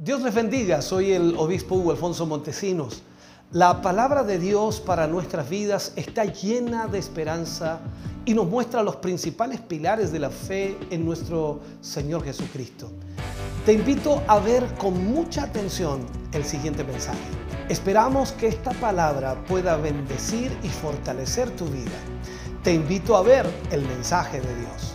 Dios les bendiga, soy el obispo Hugo Alfonso Montesinos. La palabra de Dios para nuestras vidas está llena de esperanza y nos muestra los principales pilares de la fe en nuestro Señor Jesucristo. Te invito a ver con mucha atención el siguiente mensaje. Esperamos que esta palabra pueda bendecir y fortalecer tu vida. Te invito a ver el mensaje de Dios.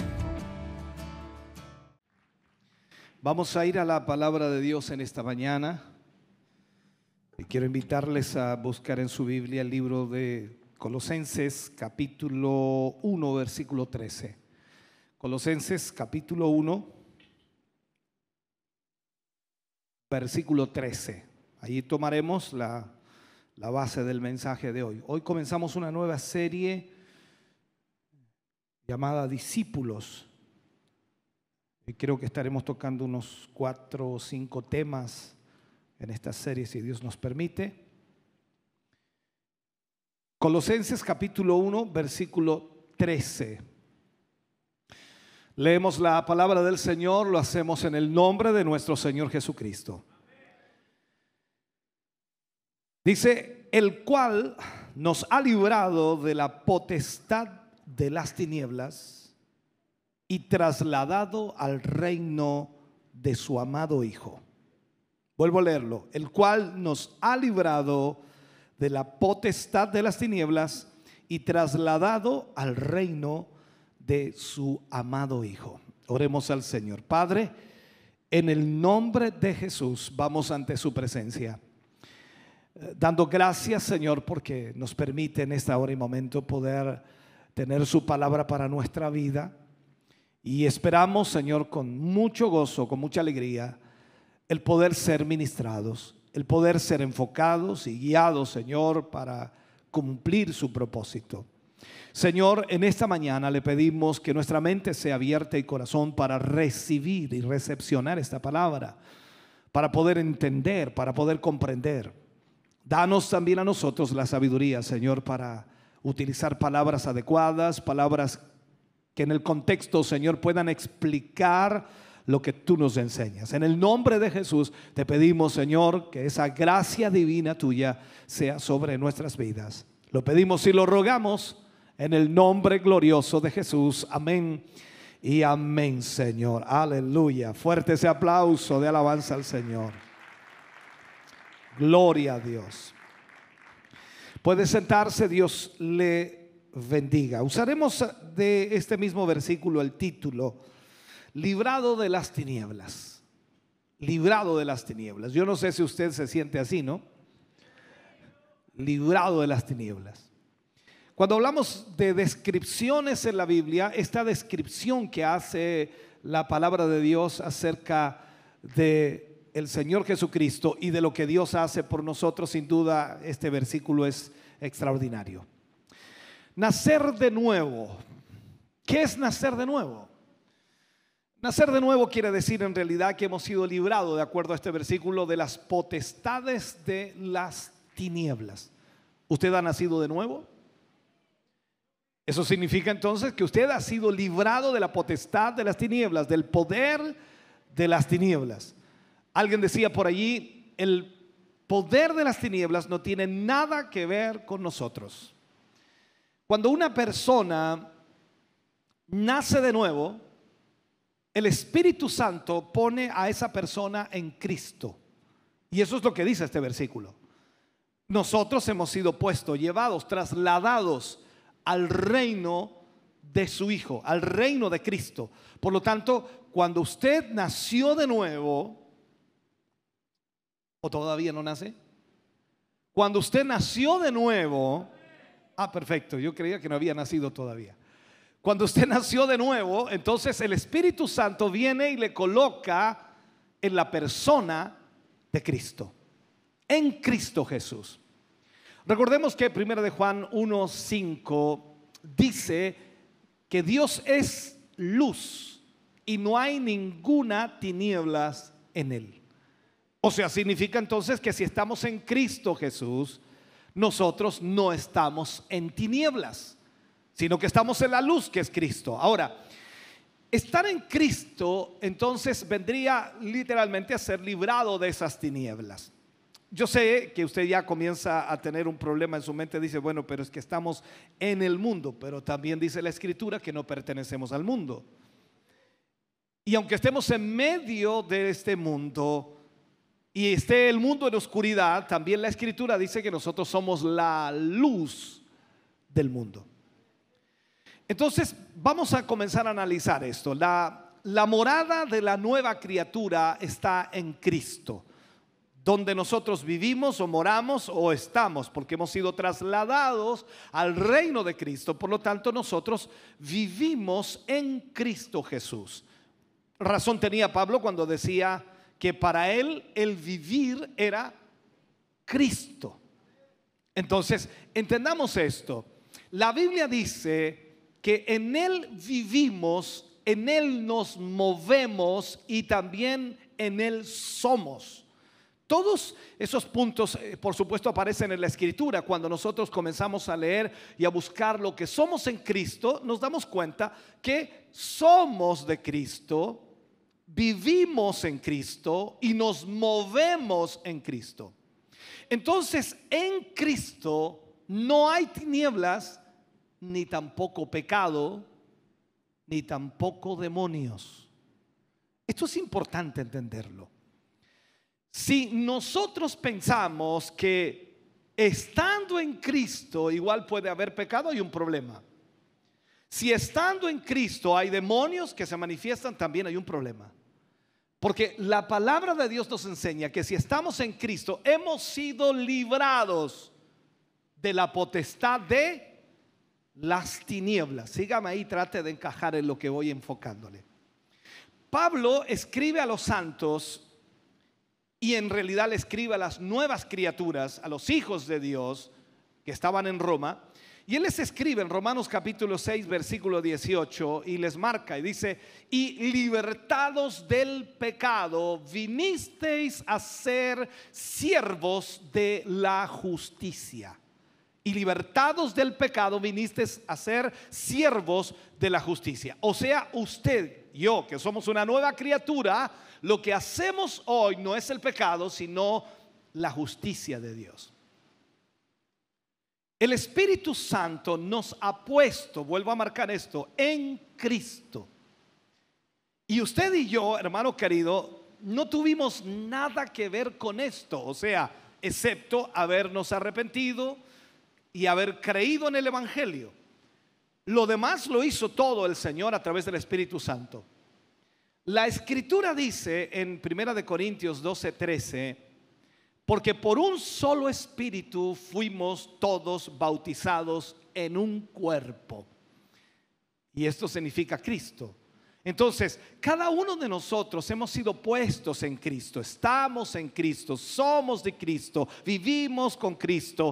Vamos a ir a la palabra de Dios en esta mañana. Y quiero invitarles a buscar en su Biblia el libro de Colosenses, capítulo 1, versículo 13. Colosenses, capítulo 1, versículo 13. Allí tomaremos la base del mensaje de hoy. Hoy comenzamos una nueva serie llamada Discípulos. Y creo que estaremos tocando unos 4 o 5 temas en esta serie, si Dios nos permite. Colosenses capítulo 1, versículo 13. Leemos la palabra del Señor, lo hacemos en el nombre de nuestro Señor Jesucristo. Dice, el cual nos ha librado de la potestad de las tinieblas y trasladado al reino de su amado Hijo. Vuelvo a leerlo. El cual nos ha librado de la potestad de las tinieblas y trasladado al reino de su amado Hijo. Oremos al Señor. Padre, en el nombre de Jesús vamos ante su presencia, dando gracias, Señor, porque nos permite en esta hora y momento poder tener su palabra para nuestra vida. Y esperamos, Señor, con mucho gozo, con mucha alegría, el poder ser ministrados, el poder ser enfocados y guiados, Señor, para cumplir su propósito. Señor, en esta mañana le pedimos que nuestra mente sea abierta y corazón para recibir y recepcionar esta palabra, para poder entender, para poder comprender. Danos también a nosotros la sabiduría, Señor, para utilizar palabras adecuadas, palabras que en el contexto, Señor, puedan explicar lo que tú nos enseñas. En el nombre de Jesús te pedimos, Señor, que esa gracia divina tuya sea sobre nuestras vidas. Lo pedimos y lo rogamos en el nombre glorioso de Jesús. Amén y amén, Señor. Aleluya. Fuerte ese aplauso de alabanza al Señor. Gloria a Dios. Puede sentarse, Dios le bendiga. Usaremos de este mismo versículo el título, librado de las tinieblas. Librado de las tinieblas. Yo no sé si usted se siente así, ¿no? Librado de las tinieblas. Cuando hablamos de descripciones en la Biblia, esta descripción que hace la palabra de Dios acerca de el Señor Jesucristo y de lo que Dios hace por nosotros, sin duda este versículo es extraordinario. Nacer de nuevo. ¿Qué es nacer de nuevo? Nacer de nuevo quiere decir en realidad que hemos sido librados, de acuerdo a este versículo, de las potestades de las tinieblas. ¿Usted ha nacido de nuevo? Eso significa entonces que usted ha sido librado de la potestad de las tinieblas, del poder de las tinieblas. Alguien decía por allí, el poder de las tinieblas no tiene nada que ver con nosotros. Cuando una persona nace de nuevo, el Espíritu Santo pone a esa persona en Cristo. Y eso es lo que dice este versículo. Nosotros hemos sido puestos, llevados, trasladados al reino de su Hijo, al reino de Cristo. Por lo tanto, cuando usted nació de nuevo, ¿o todavía no nace? Cuando usted nació de nuevo, perfecto, yo creía que no había nacido todavía. Cuando usted nació de nuevo, entonces el Espíritu Santo viene y le coloca en la persona de Cristo, en Cristo Jesús. Recordemos que 1 de Juan 1:5 dice que Dios es luz y no hay ninguna tinieblas en él. O sea, significa entonces que si estamos en Cristo Jesús, nosotros no estamos en tinieblas, sino que estamos en la luz que es Cristo. Ahora, Estar en Cristo entonces vendría literalmente a ser librado de esas tinieblas. Yo sé que usted ya comienza a tener un problema en su mente, dice, bueno, pero es que estamos en el mundo, pero también dice la Escritura que no pertenecemos al mundo. Y aunque estemos en medio de este mundo y esté el mundo en oscuridad, también la Escritura dice que nosotros somos la luz del mundo. Entonces vamos a comenzar a analizar esto. La morada de la nueva criatura está en Cristo, donde nosotros vivimos o moramos o estamos, porque hemos sido trasladados al reino de Cristo. Por lo tanto, nosotros vivimos en Cristo Jesús. Razón tenía Pablo cuando decía que para él el vivir era Cristo. Entonces, entendamos esto. La Biblia dice que en Él vivimos, en Él nos movemos y también en Él somos. Todos esos puntos, por supuesto, aparecen en la Escritura. Cuando nosotros comenzamos a leer y a buscar lo que somos en Cristo, nos damos cuenta que somos de Cristo, vivimos en Cristo y nos movemos en Cristo. Entonces, en Cristo no hay tinieblas, ni tampoco pecado, ni tampoco demonios. Esto es importante entenderlo. Si nosotros pensamos que estando en Cristo igual puede haber pecado, hay un problema. Si estando en Cristo hay demonios que se manifiestan, también hay un problema. Porque la palabra de Dios nos enseña que si estamos en Cristo hemos sido librados de la potestad de las tinieblas. Sígame ahí, trate de encajar en lo que voy enfocándole. Pablo escribe a los santos y en realidad le escribe a las nuevas criaturas, a los hijos de Dios que estaban en Roma. Y él les escribe en Romanos capítulo 6 versículo 18 y les marca y dice: y libertados del pecado vinisteis a ser siervos de la justicia. Y libertados del pecado vinisteis a ser siervos de la justicia. O sea, usted, yo, que somos una nueva criatura, lo que hacemos hoy no es el pecado, sino la justicia de Dios. El Espíritu Santo nos ha puesto, vuelvo a marcar esto, en Cristo. Y usted y yo, hermano querido, no tuvimos nada que ver con esto. O sea, excepto habernos arrepentido y haber creído en el Evangelio. Lo demás lo hizo todo el Señor a través del Espíritu Santo. La Escritura dice en 1 Corintios 12:13: porque por un solo Espíritu fuimos todos bautizados en un cuerpo. Y esto significa Cristo. Entonces, cada uno de nosotros hemos sido puestos en Cristo, estamos en Cristo, somos de Cristo, vivimos con Cristo,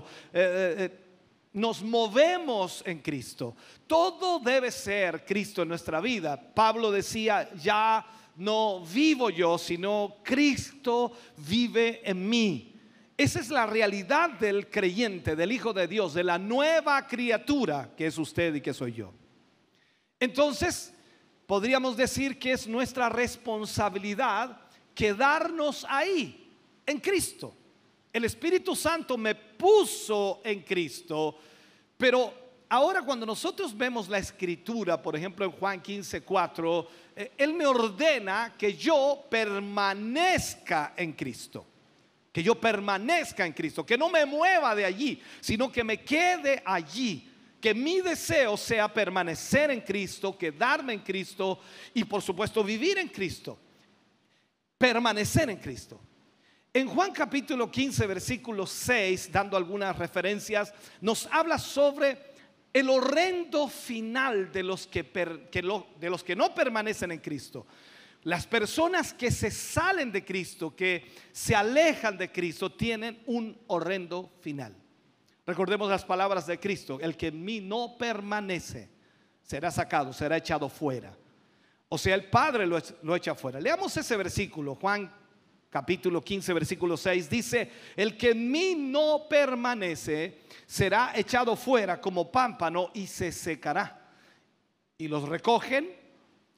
nos movemos en Cristo. Todo debe ser Cristo en nuestra vida. Pablo decía: ya no vivo yo, sino Cristo vive en mí. Esa es la realidad del creyente, del Hijo de Dios, de la nueva criatura que es usted y que soy yo. Entonces, podríamos decir que es nuestra responsabilidad quedarnos ahí, en Cristo. El Espíritu Santo me puso en Cristo, pero ahora cuando nosotros vemos la Escritura, por ejemplo en Juan 15:4, Él me ordena que yo permanezca en Cristo. Que yo permanezca en Cristo, que no me mueva de allí, sino que me quede allí. Que mi deseo sea permanecer en Cristo, quedarme en Cristo y por supuesto vivir en Cristo. Permanecer en Cristo. En Juan capítulo 15 versículo 6, dando algunas referencias, nos habla sobre el horrendo final de los que no permanecen en Cristo. Las personas que se salen de Cristo, que se alejan de Cristo, tienen un horrendo final. Recordemos las palabras de Cristo: el que en mí no permanece será sacado, será echado fuera. O sea, el Padre lo echa fuera. Leamos ese versículo, Juan capítulo 15 versículo 6, dice: el que en mí no permanece será echado fuera como pámpano y se secará. Y los recogen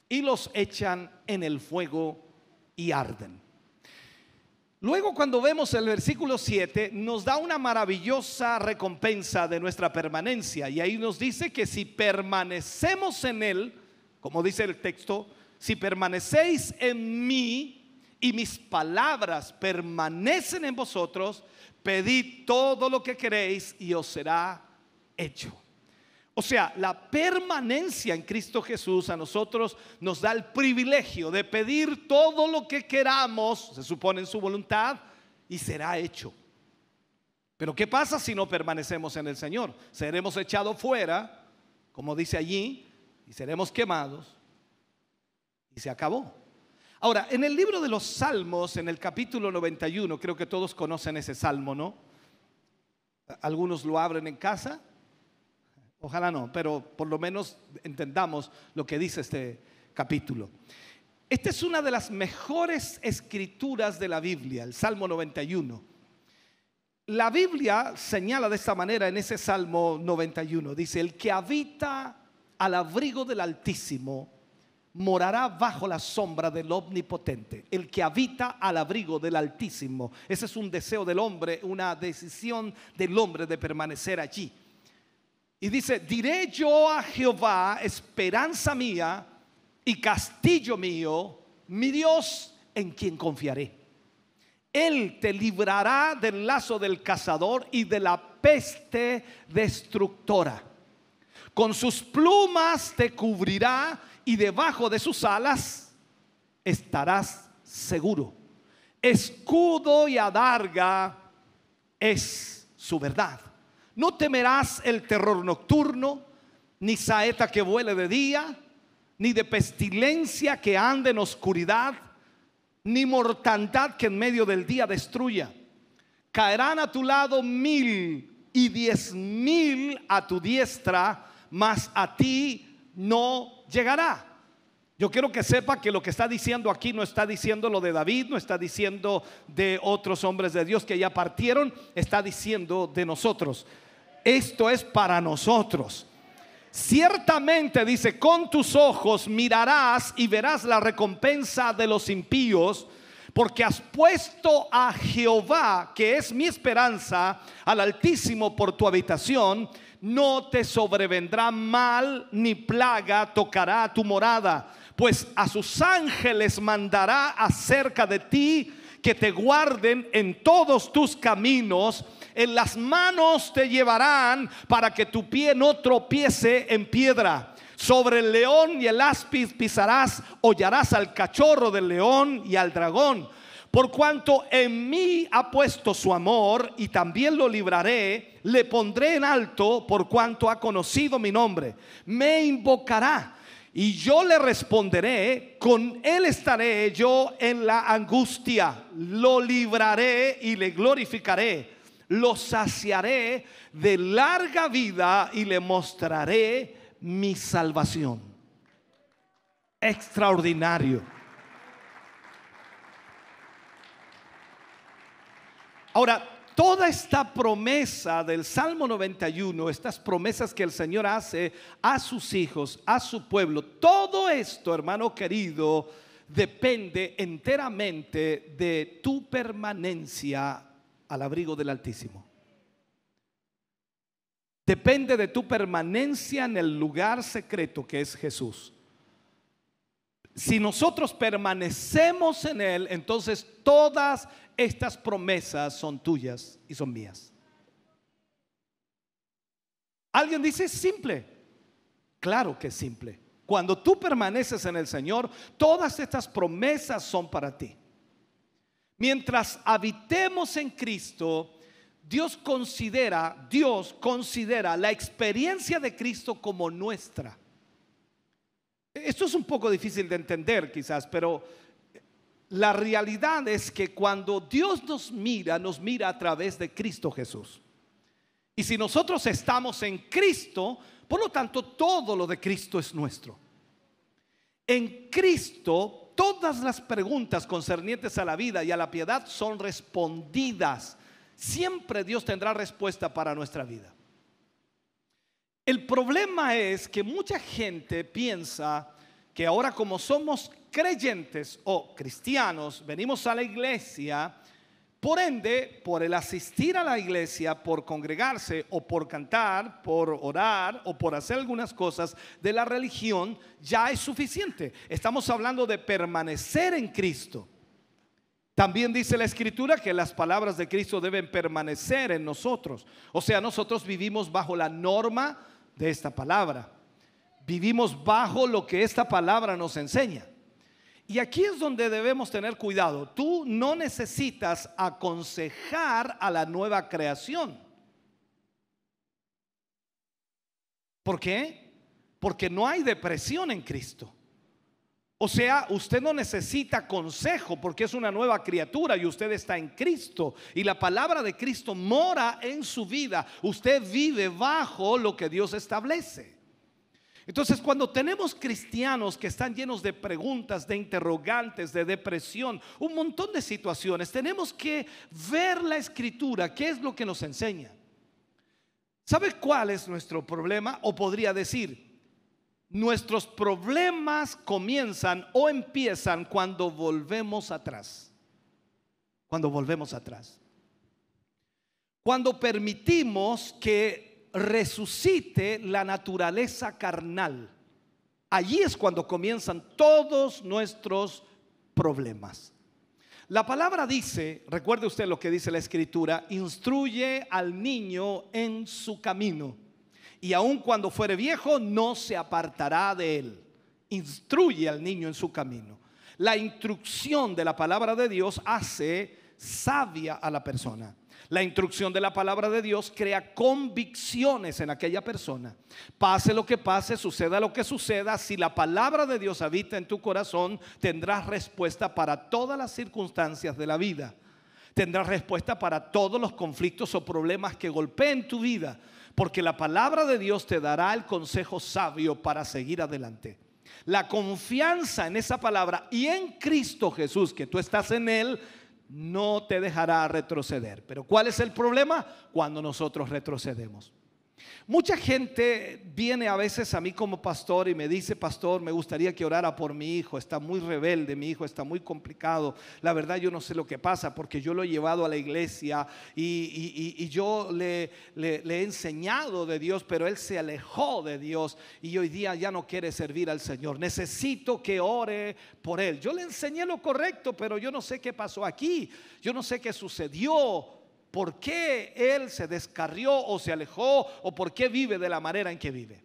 y los echan en el fuego y arden. Luego, cuando vemos el versículo 7, nos da una maravillosa recompensa de nuestra permanencia. Y ahí nos dice que si permanecemos en Él, como dice el texto, si permanecéis en mí y mis palabras permanecen en vosotros, pedid todo lo que queréis y os será hecho. O sea, la permanencia en Cristo Jesús a nosotros nos da el privilegio de pedir todo lo que queramos, se supone en su voluntad, y será hecho. Pero ¿qué pasa si no permanecemos en el Señor? Seremos echados fuera, como dice allí, y seremos quemados, y se acabó. Ahora, en el libro de los Salmos, en el capítulo 91, creo que todos conocen ese salmo, ¿no? Algunos lo abren en casa. Ojalá no, pero por lo menos entendamos lo que dice este capítulo. Esta es una de las mejores escrituras de la Biblia, el Salmo 91. La Biblia señala de esta manera en ese Salmo 91. Dice: el que habita al abrigo del Altísimo morará bajo la sombra del Omnipotente. El que habita al abrigo del Altísimo. Ese es un deseo del hombre, una decisión del hombre de permanecer allí. Y dice: diré yo a Jehová, esperanza mía y castillo mío, mi Dios en quien confiaré. Él te librará del lazo del cazador y de la peste destructora. Con sus plumas te cubrirá y debajo de sus alas estarás seguro. Escudo y adarga es su verdad. No temerás el terror nocturno, ni saeta que vuele de día, ni de pestilencia que ande en oscuridad, ni mortandad que en medio del día destruya. Caerán a tu lado 1000 y 10,000 a tu diestra, mas a ti no llegará. Yo quiero que sepa que lo que está diciendo aquí no está diciendo lo de David, no está diciendo de otros hombres de Dios que ya partieron, está diciendo de nosotros. Esto es para nosotros. Ciertamente, dice, con tus ojos mirarás y verás la recompensa de los impíos, porque has puesto a Jehová, que es mi esperanza, al Altísimo por tu habitación. No te sobrevendrá mal ni plaga tocará tu morada, pues a sus ángeles mandará acerca de ti, que te guarden en todos tus caminos. En las manos te llevarán para que tu pie no tropiece en piedra. Sobre el león y el áspid pisarás, hollarás al cachorro del león y al dragón. Por cuanto en mí ha puesto su amor, y también lo libraré, le pondré en alto por cuanto ha conocido mi nombre. Me invocará y yo le responderé, con él estaré yo en la angustia. Lo libraré y le glorificaré. Lo saciaré de larga vida y le mostraré mi salvación. Extraordinario. Ahora, toda esta promesa del Salmo 91, estas promesas que el Señor hace a sus hijos, a su pueblo, todo esto, hermano querido, depende enteramente de tu permanencia al abrigo del Altísimo. Depende de tu permanencia en el lugar secreto que es Jesús. Si nosotros permanecemos en Él, entonces todas estas promesas son tuyas y son mías. Alguien dice: es simple. Claro que es simple. Cuando tú permaneces en el Señor, todas estas promesas son para ti. Mientras habitemos en Cristo, Dios considera la experiencia de Cristo como nuestra. Esto es un poco difícil de entender quizás, pero la realidad es que cuando Dios nos mira a través de Cristo Jesús. Y si nosotros estamos en Cristo, por lo tanto todo lo de Cristo es nuestro. En Cristo todas las preguntas concernientes a la vida y a la piedad son respondidas. Siempre Dios tendrá respuesta para nuestra vida. El problema es que mucha gente piensa que ahora como somos creyentes o cristianos, venimos a la iglesia, por ende, por el asistir a la iglesia, por congregarse o por cantar, por orar o por hacer algunas cosas de la religión, ya es suficiente. Estamos hablando de permanecer en Cristo. También dice la Escritura que las palabras de Cristo deben permanecer en nosotros. O sea, nosotros vivimos bajo la norma de esta palabra. Vivimos bajo lo que esta palabra nos enseña. Y aquí es donde debemos tener cuidado. Tú no necesitas aconsejar a la nueva creación. ¿Por qué? Porque no hay depresión en Cristo. O sea, usted no necesita consejo porque es una nueva criatura y usted está en Cristo. Y la palabra de Cristo mora en su vida. Usted vive bajo lo que Dios establece. Entonces, cuando tenemos cristianos que están llenos de preguntas, de interrogantes, de depresión, un montón de situaciones, tenemos que ver la Escritura, qué es lo que nos enseña. ¿Sabe cuál es nuestro problema? O podría decir, nuestros problemas comienzan o empiezan cuando volvemos atrás. Cuando volvemos atrás. Cuando permitimos que resucite la naturaleza carnal. Allí es cuando comienzan todos nuestros problemas. La palabra dice, recuerde usted lo que dice la Escritura, instruye al niño en su camino y aun cuando fuere viejo no se apartará de él. Instruye al niño en su camino. La instrucción de la palabra de Dios hace sabia a la persona. La instrucción de la palabra de Dios crea convicciones en aquella persona. Pase lo que pase, suceda lo que suceda, si la palabra de Dios habita en tu corazón, tendrás respuesta para todas las circunstancias de la vida. Tendrás respuesta para todos los conflictos o problemas que golpeen tu vida, porque la palabra de Dios te dará el consejo sabio para seguir adelante. La confianza en esa palabra y en Cristo Jesús, que tú estás en Él, no te dejará retroceder. Pero ¿cuál es el problema? Cuando nosotros retrocedemos. Mucha gente viene a veces a mí como pastor y me dice: pastor, me gustaría que orara por mi hijo, está muy rebelde, mi hijo está muy complicado. La verdad yo no sé lo que pasa, porque yo lo he llevado a la iglesia y yo le he enseñado de Dios, pero él se alejó de Dios y hoy día ya no quiere servir al Señor. Necesito que ore por él. Yo le enseñé lo correcto, pero yo no sé qué pasó aquí, yo no sé qué sucedió. ¿Por qué él se descarrió o se alejó? ¿O por qué vive de la manera en que vive?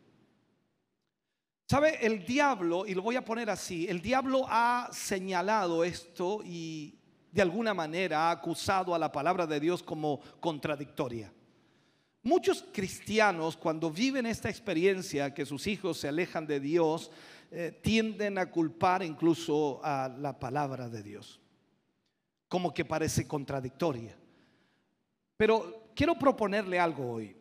¿Sabe? El diablo, y lo voy a poner así, el diablo ha señalado esto y de alguna manera ha acusado a la palabra de Dios como contradictoria. Muchos cristianos, cuando viven esta experiencia que sus hijos se alejan de Dios, tienden a culpar incluso a la palabra de Dios, como que parece contradictoria. Pero quiero proponerle algo hoy.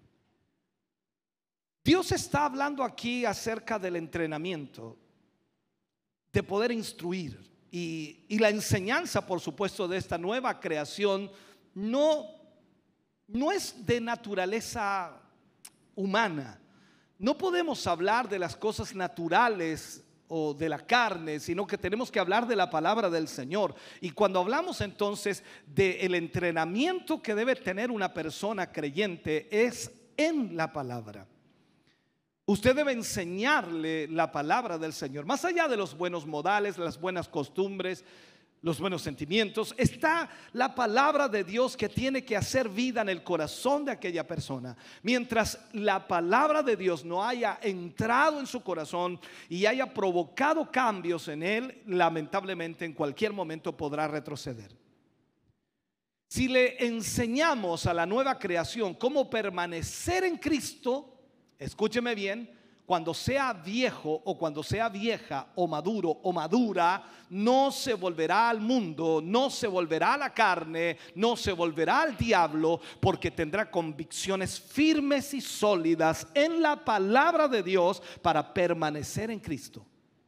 Dios está hablando aquí acerca del entrenamiento, de poder instruir. Y la enseñanza, por supuesto, de esta nueva creación no es de naturaleza humana. No podemos hablar de las cosas naturales o de la carne, sino que tenemos que hablar de la palabra del Señor. Y cuando hablamos entonces del entrenamiento que debe tener una persona creyente, es en la palabra. Usted debe enseñarle la palabra del Señor. Más allá de los buenos modales, las buenas costumbres, los buenos sentimientos, está la palabra de Dios que tiene que hacer vida en el corazón de aquella persona. Mientras la palabra de Dios no haya entrado en su corazón y haya provocado cambios en él, lamentablemente en cualquier momento podrá retroceder. Si le enseñamos a la nueva creación cómo permanecer en Cristo, escúcheme bien, cuando sea viejo o cuando sea vieja o maduro o madura, no se volverá al mundo, no se volverá a la carne, no se volverá al diablo, porque tendrá convicciones firmes y sólidas en la palabra de Dios para permanecer en Cristo.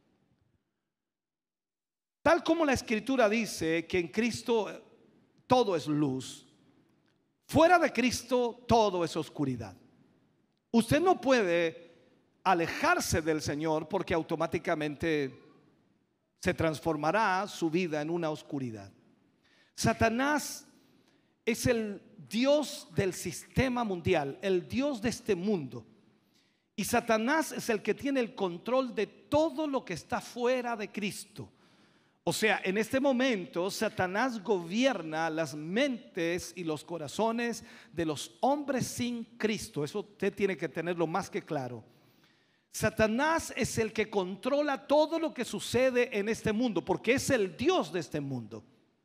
Tal como la Escritura dice que en Cristo todo es luz, fuera de Cristo todo es oscuridad. Usted no puede alejarse del Señor, porque automáticamente se transformará su vida en una oscuridad. Satanás es el Dios del sistema mundial, el Dios de este mundo. Y Satanás es el que tiene el control de todo lo que está fuera de Cristo. O sea, en este momento Satanás gobierna las mentes y los corazones de los hombres sin Cristo. Eso usted tiene que tenerlo más que claro. Satanás es el que controla todo lo que sucede en este mundo, porque es el Dios de este mundo.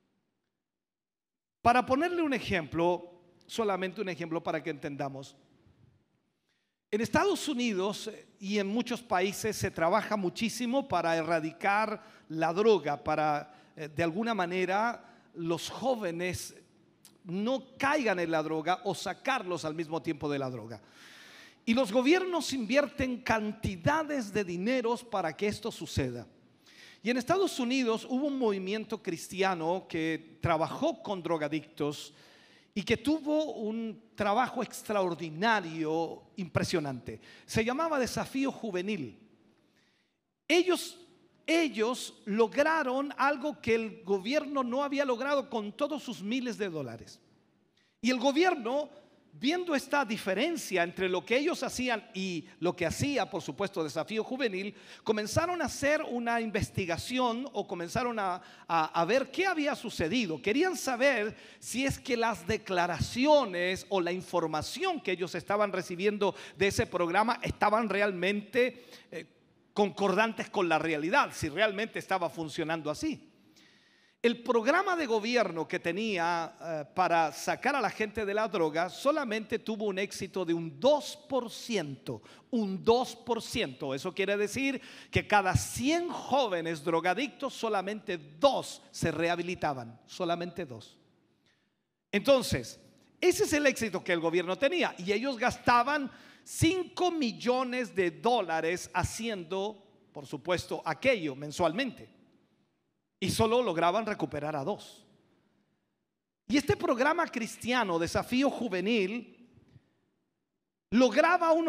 Para ponerle un ejemplo, solamente un ejemplo para que entendamos. En Estados Unidos y en muchos países se trabaja muchísimo para erradicar la droga, para de alguna manera los jóvenes no caigan en la droga o sacarlos al mismo tiempo de la droga. Y los gobiernos invierten cantidades de dineros para que esto suceda. Y en Estados Unidos hubo un movimiento cristiano que trabajó con drogadictos y que tuvo un trabajo extraordinario, impresionante. Se llamaba Desafío Juvenil. Ellos lograron algo que el gobierno no había logrado con todos sus miles de dólares. Y el gobierno, viendo esta diferencia entre lo que ellos hacían y lo que hacía, por supuesto, Desafío Juvenil, comenzaron a hacer una investigación o comenzaron a ver qué había sucedido. Querían saber si es que las declaraciones o la información que ellos estaban recibiendo de ese programa estaban realmente concordantes con la realidad, si realmente estaba funcionando así. El programa de gobierno que tenía para sacar a la gente de la droga solamente tuvo un éxito de un 2%, un 2%. Eso quiere decir que cada 100 jóvenes drogadictos, solamente 2 se rehabilitaban, solamente 2. Entonces, ese es el éxito que el gobierno tenía y ellos gastaban $5 millones haciendo, por supuesto, aquello mensualmente. Y solo lograban recuperar a 2. Y este programa cristiano, Desafío Juvenil, lograba un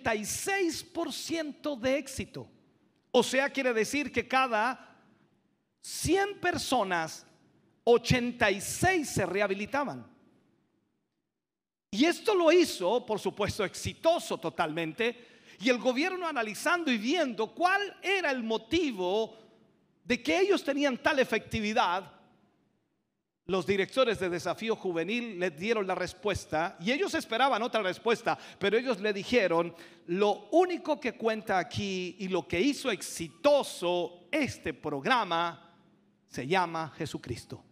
86% de éxito. O sea, quiere decir que cada 100 personas, 86 se rehabilitaban. Y esto lo hizo, por supuesto, exitoso totalmente. Y el gobierno, analizando y viendo cuál era el motivo de que ellos tenían tal efectividad, los directores de Desafío Juvenil les dieron la respuesta y ellos esperaban otra respuesta, pero ellos le dijeron: lo único que cuenta aquí y lo que hizo exitoso este programa se llama Jesucristo.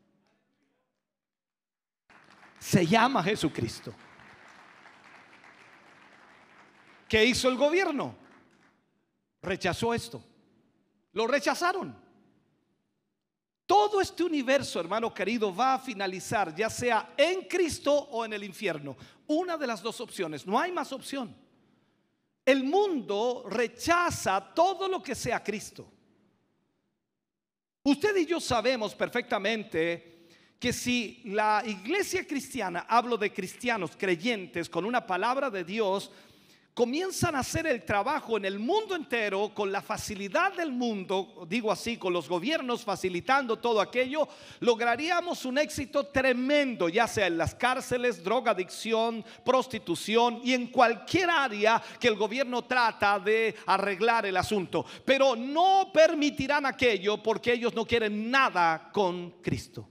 Se llama Jesucristo. ¿Qué hizo el gobierno? Rechazó esto. Lo rechazaron. Todo este universo, hermano querido, va a finalizar ya sea en Cristo o en el infierno. Una de las dos opciones, no hay más opción. El mundo rechaza todo lo que sea Cristo. Usted y yo sabemos perfectamente que si la iglesia cristiana, hablo de cristianos creyentes con una palabra de Dios, comienzan a hacer el trabajo en el mundo entero con la facilidad del mundo, digo así, con los gobiernos facilitando todo aquello, lograríamos un éxito tremendo, ya sea en las cárceles, drogadicción, prostitución y en cualquier área que el gobierno trata de arreglar el asunto. Pero no permitirán aquello porque ellos no quieren nada con Cristo.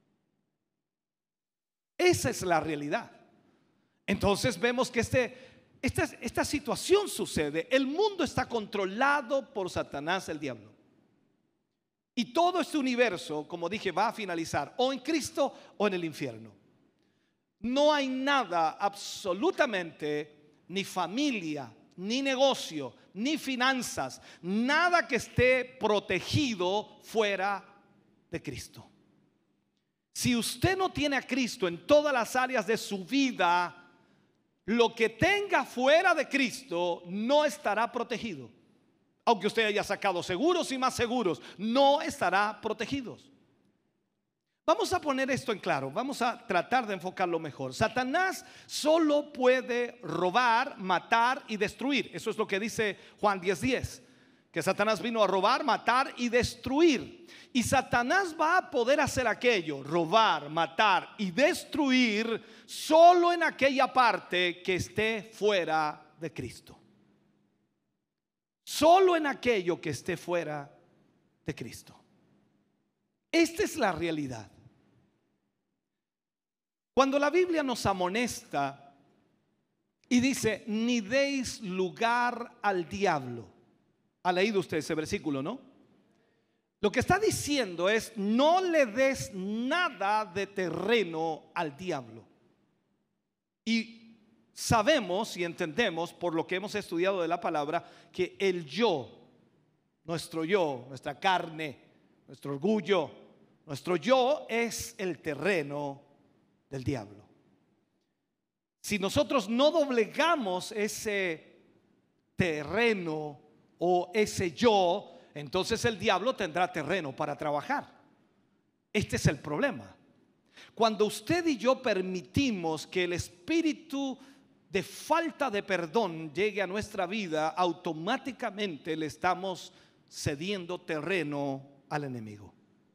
Esa es la realidad. Entonces vemos que esta situación sucede. El mundo está controlado por Satanás, el diablo. Y todo este universo, como dije, va a finalizar o en Cristo o en el infierno. No hay nada, absolutamente, ni familia, ni negocio, ni finanzas, nada que esté protegido fuera de Cristo. Si usted no tiene a Cristo en todas las áreas de su vida, lo que tenga fuera de Cristo no estará protegido. Aunque usted haya sacado seguros y más seguros, no estará protegido. Vamos a poner esto en claro, vamos a tratar de enfocarlo mejor. Satanás solo puede robar, matar y destruir. Eso es lo que dice Juan 10:10, que Satanás vino a robar, matar y destruir. Y Satanás va a poder hacer aquello, robar, matar y destruir, solo en aquella parte que esté fuera de Cristo. Solo en aquello que esté fuera de Cristo. Esta es la realidad. Cuando la Biblia nos amonesta y dice, ni deis lugar al diablo. ¿Ha leído usted ese versículo, no? Lo que está diciendo es, no le des nada de terreno al diablo. Y sabemos y entendemos por lo que hemos estudiado de la palabra que el yo, nuestra carne, nuestro orgullo, nuestro yo es el terreno del diablo. Si nosotros no doblegamos ese terreno o ese yo, entonces el diablo tendrá terreno para trabajar. Este es el problema. Cuando usted y yo permitimos que el espíritu de falta de perdón llegue a nuestra vida, automáticamente le estamos cediendo terreno al enemigo.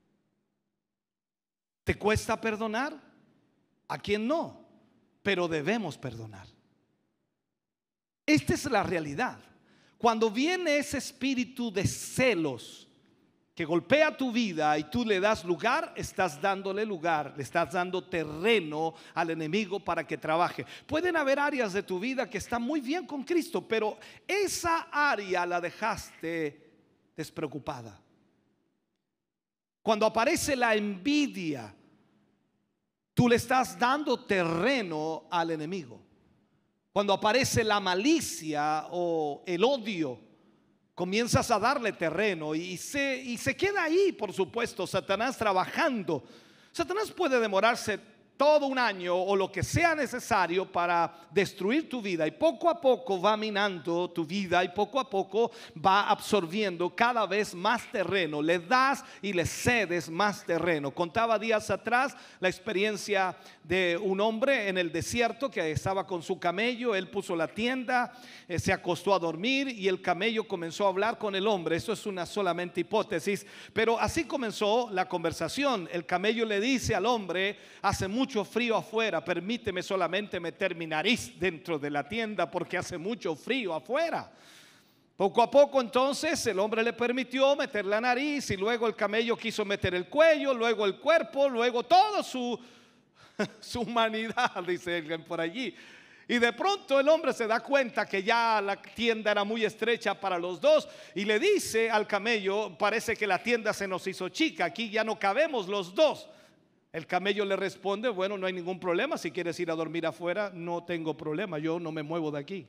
¿Te cuesta perdonar? ¿A quién no? Pero debemos perdonar. Esta es la realidad. Cuando viene ese espíritu de celos que golpea tu vida y tú le das lugar, estás dándole lugar, le estás dando terreno al enemigo para que trabaje. Pueden haber áreas de tu vida que están muy bien con Cristo, pero esa área la dejaste despreocupada. Cuando aparece la envidia, tú le estás dando terreno al enemigo. Cuando aparece la malicia o el odio, comienzas a darle terreno y se queda ahí, por supuesto, Satanás trabajando. Satanás puede demorarse todo un año o lo que sea necesario para destruir tu vida, y poco a poco va minando tu vida y poco a poco va absorbiendo cada vez más terreno. Le das y le cedes más terreno. Contaba días atrás la experiencia de un hombre en el desierto que estaba con su camello. Él puso la tienda, se acostó a dormir y el camello comenzó a hablar con el hombre. Eso es una solamente hipótesis, pero así comenzó la conversación. El camello le dice al hombre: hace mucho frío afuera, permíteme solamente meter mi nariz dentro de la tienda porque hace mucho frío afuera. Poco a poco entonces el hombre le permitió meter la nariz, y luego el camello quiso meter el cuello, luego el cuerpo, luego toda su humanidad, dice alguien por allí. Y de pronto el hombre se da cuenta que ya la tienda era muy estrecha para los dos, y le dice al camello: parece que la tienda se nos hizo chica, aquí ya no cabemos los dos. El camello le responde: bueno, no hay ningún problema, si quieres ir a dormir afuera, no tengo problema, yo no me muevo de aquí.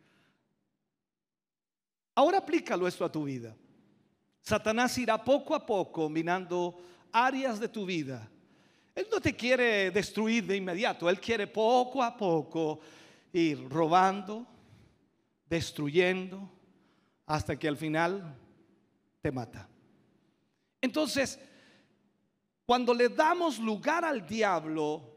Ahora aplícalo esto a tu vida. Satanás irá poco a poco minando áreas de tu vida. Él no te quiere destruir de inmediato, él quiere poco a poco ir robando, destruyendo, hasta que al final te mata. Entonces, cuando le damos lugar al diablo,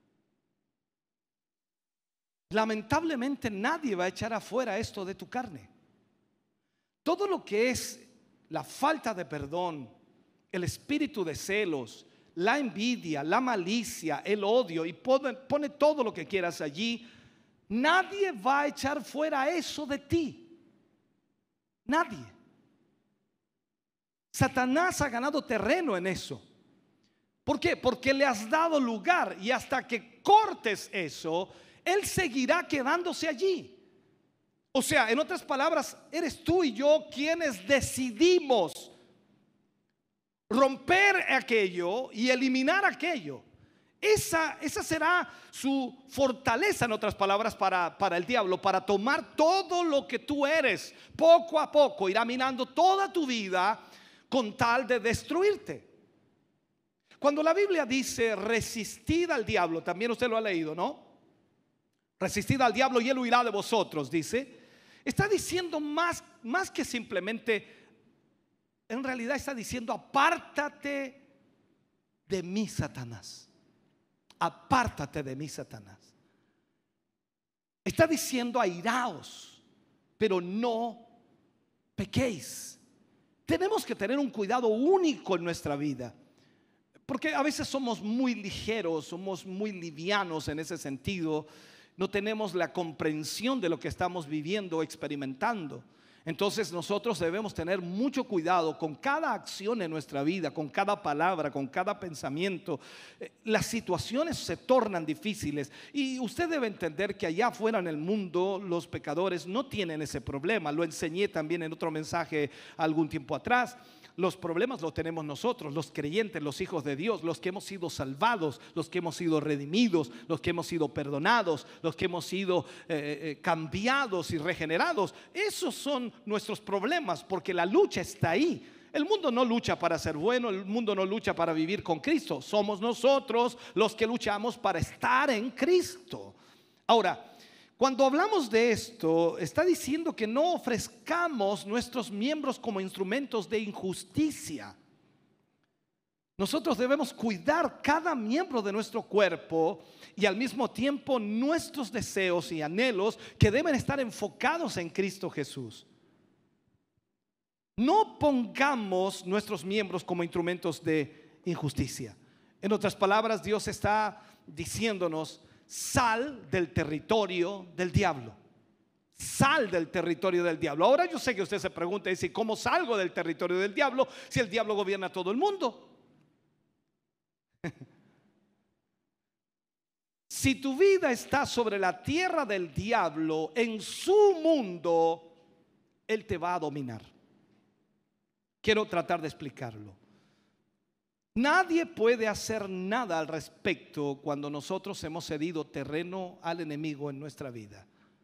lamentablemente nadie va a echar afuera esto de tu carne. Todo lo que es la falta de perdón, el espíritu de celos, la envidia, la malicia, el odio, y pone todo lo que quieras allí, nadie va a echar fuera eso de ti. Nadie. Satanás ha ganado terreno en eso. ¿Por qué? Porque le has dado lugar, y hasta que cortes eso, él seguirá quedándose allí. O sea, en otras palabras, eres tú y yo quienes decidimos romper aquello y eliminar aquello. Esa será su fortaleza, en otras palabras, para el diablo, para tomar todo lo que tú eres. Poco a poco irá minando toda tu vida con tal de destruirte. Cuando la Biblia dice resistid al diablo, también usted lo ha leído, ¿no? Resistid al diablo y él huirá de vosotros, dice. Está diciendo más que simplemente, en realidad está diciendo: apártate de mí, Satanás. Apártate de mí, Satanás. Está diciendo airaos, pero no pequéis. Tenemos que tener un cuidado único en nuestra vida, porque a veces somos muy ligeros, somos muy livianos en ese sentido. No tenemos la comprensión de lo que estamos viviendo o experimentando. Entonces nosotros debemos tener mucho cuidado con cada acción en nuestra vida, con cada palabra, con cada pensamiento. Las situaciones se tornan difíciles y usted debe entender que allá afuera en el mundo los pecadores no tienen ese problema. Lo enseñé también en otro mensaje algún tiempo atrás. Los problemas los tenemos nosotros, los creyentes, los hijos de Dios, los que hemos sido salvados, los que hemos sido redimidos, los que hemos sido perdonados, los que hemos sido cambiados y regenerados. Esos son nuestros problemas, porque la lucha está ahí. El mundo no lucha para ser bueno, el mundo no lucha para vivir con Cristo. Somos nosotros los que luchamos para estar en Cristo. Ahora, cuando hablamos de esto, está diciendo que no ofrezcamos nuestros miembros como instrumentos de injusticia. Nosotros debemos cuidar cada miembro de nuestro cuerpo y al mismo tiempo nuestros deseos y anhelos que deben estar enfocados en Cristo Jesús. No pongamos nuestros miembros como instrumentos de injusticia. En otras palabras, Dios está diciéndonos: sal del territorio del diablo. Sal del territorio del diablo. Ahora yo sé que usted se pregunta y dice: ¿cómo salgo del territorio del diablo si el diablo gobierna todo el mundo? Si tu vida está sobre la tierra del diablo, en su mundo, él te va a dominar. Quiero tratar de explicarlo. Nadie puede hacer nada al respecto cuando nosotros hemos cedido terreno al enemigo en nuestra vida.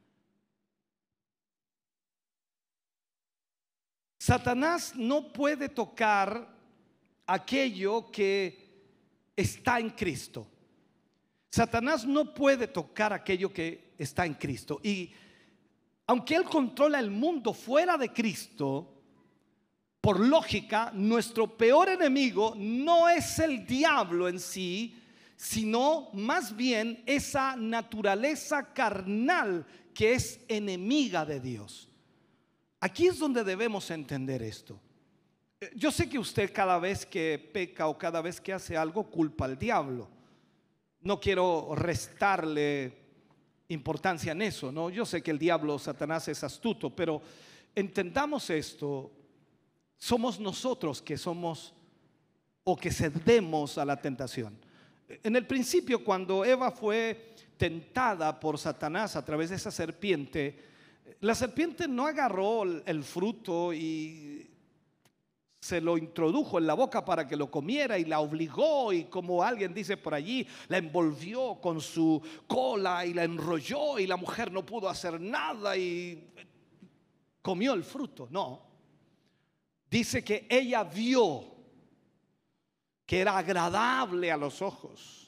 Satanás no puede tocar aquello que está en Cristo. Satanás no puede tocar aquello que está en Cristo. Y aunque él controla el mundo fuera de Cristo, por lógica, nuestro peor enemigo no es el diablo en sí, sino más bien esa naturaleza carnal que es enemiga de Dios. Aquí es donde debemos entender esto. Yo sé que usted cada vez que peca o cada vez que hace algo culpa al diablo. No quiero restarle importancia en eso, ¿no? Yo sé que el diablo, Satanás, es astuto, pero entendamos esto. Somos nosotros que somos o que cedemos a la tentación. En el principio, cuando Eva fue tentada por Satanás a través de esa serpiente, la serpiente no agarró el fruto y se lo introdujo en la boca para que lo comiera y la obligó, y como alguien dice por allí, la envolvió con su cola y la enrolló y la mujer no pudo hacer nada y comió el fruto. No. Dice que ella vio que era agradable a los ojos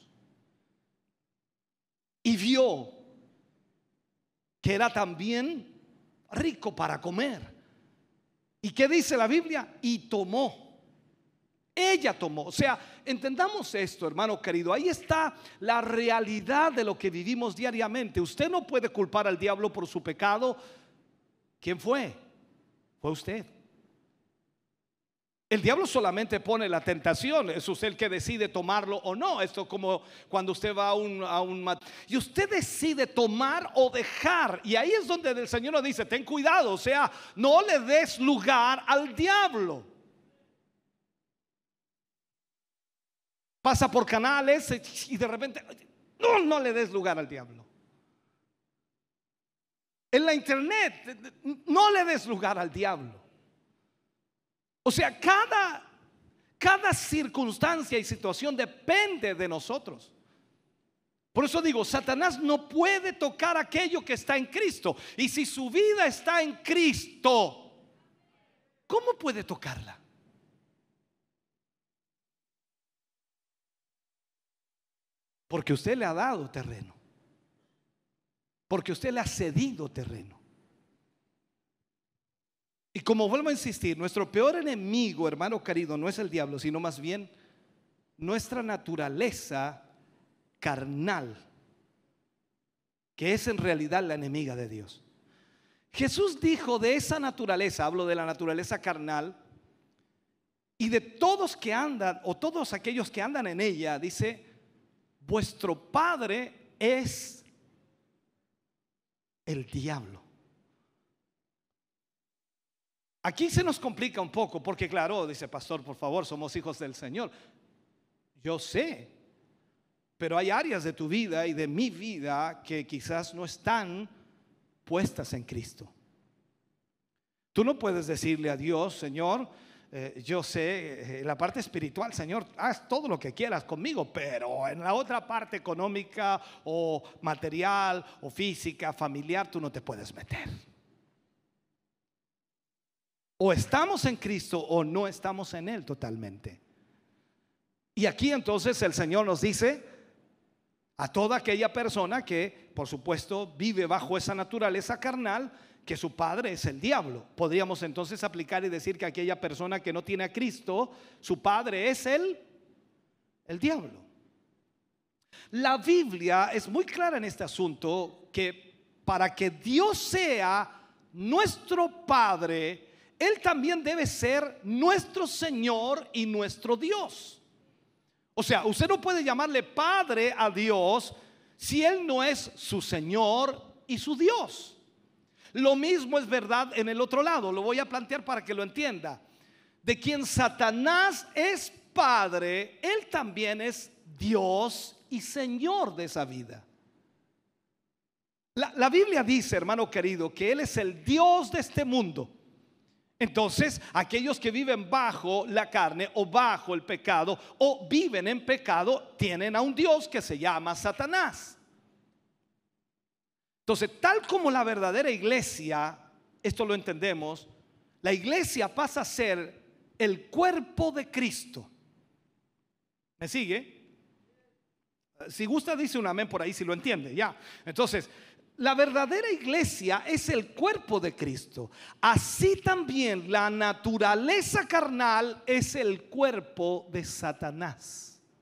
y vio que era también rico para comer. ¿Y qué dice la Biblia? Y tomó. Ella tomó. O sea, entendamos esto, hermano querido. Ahí está la realidad de lo que vivimos diariamente. Usted no puede culpar al diablo por su pecado. ¿Quién fue? Fue usted. El diablo solamente pone la tentación, es usted el que decide tomarlo o no. Esto es como cuando usted va a un y usted decide tomar o dejar. Y ahí es donde el Señor nos dice: ten cuidado, o sea, no le des lugar al diablo. Pasa por canales y de repente no le des lugar al diablo. En la internet, no le des lugar al diablo. O sea, cada circunstancia y situación depende de nosotros. Por eso digo, Satanás no puede tocar aquello que está en Cristo. Y si su vida está en Cristo, ¿cómo puede tocarla? Porque usted le ha dado terreno. Porque usted le ha cedido terreno. Y como vuelvo a insistir, nuestro peor enemigo, hermano querido, no es el diablo, sino más bien nuestra naturaleza carnal, que es en realidad la enemiga de Dios. Jesús dijo de esa naturaleza, hablo de la naturaleza carnal, y de todos que andan, o todos aquellos que andan en ella, dice: vuestro padre es el diablo. Aquí se nos complica un poco, porque claro, dice: pastor, por favor, somos hijos del Señor. Yo sé, pero hay áreas de tu vida y de mi vida que quizás no están puestas en Cristo. Tú no puedes decirle a Dios: Señor, yo sé la parte espiritual, Señor, haz todo lo que quieras conmigo, pero en la otra parte económica o material o física, familiar, tú no te puedes meter. O estamos en Cristo o no estamos en Él totalmente. Y aquí entonces el Señor nos dice a toda aquella persona que, por supuesto, vive bajo esa naturaleza carnal, que su padre es el diablo. Podríamos entonces aplicar y decir que aquella persona que no tiene a Cristo, su padre es el diablo. La Biblia es muy clara en este asunto, que para que Dios sea nuestro Padre, Él también debe ser nuestro Señor y nuestro Dios. O sea, usted no puede llamarle Padre a Dios si Él no es su Señor y su Dios. Lo mismo es verdad en el otro lado. Lo voy a plantear para que lo entienda. De quien Satanás es padre, él también es Dios y Señor de esa vida. La Biblia dice, hermano querido, que Él es el Dios de este mundo. Entonces, aquellos que viven bajo la carne o bajo el pecado o viven en pecado, tienen a un Dios que se llama Satanás. Entonces, tal como la verdadera iglesia, esto lo entendemos, la iglesia pasa a ser el cuerpo de Cristo. ¿Me sigue? Si gusta, dice un amén por ahí si lo entiende, ya. Entonces, la verdadera iglesia es el cuerpo de Cristo. Así también la naturaleza carnal es el cuerpo de Satanás.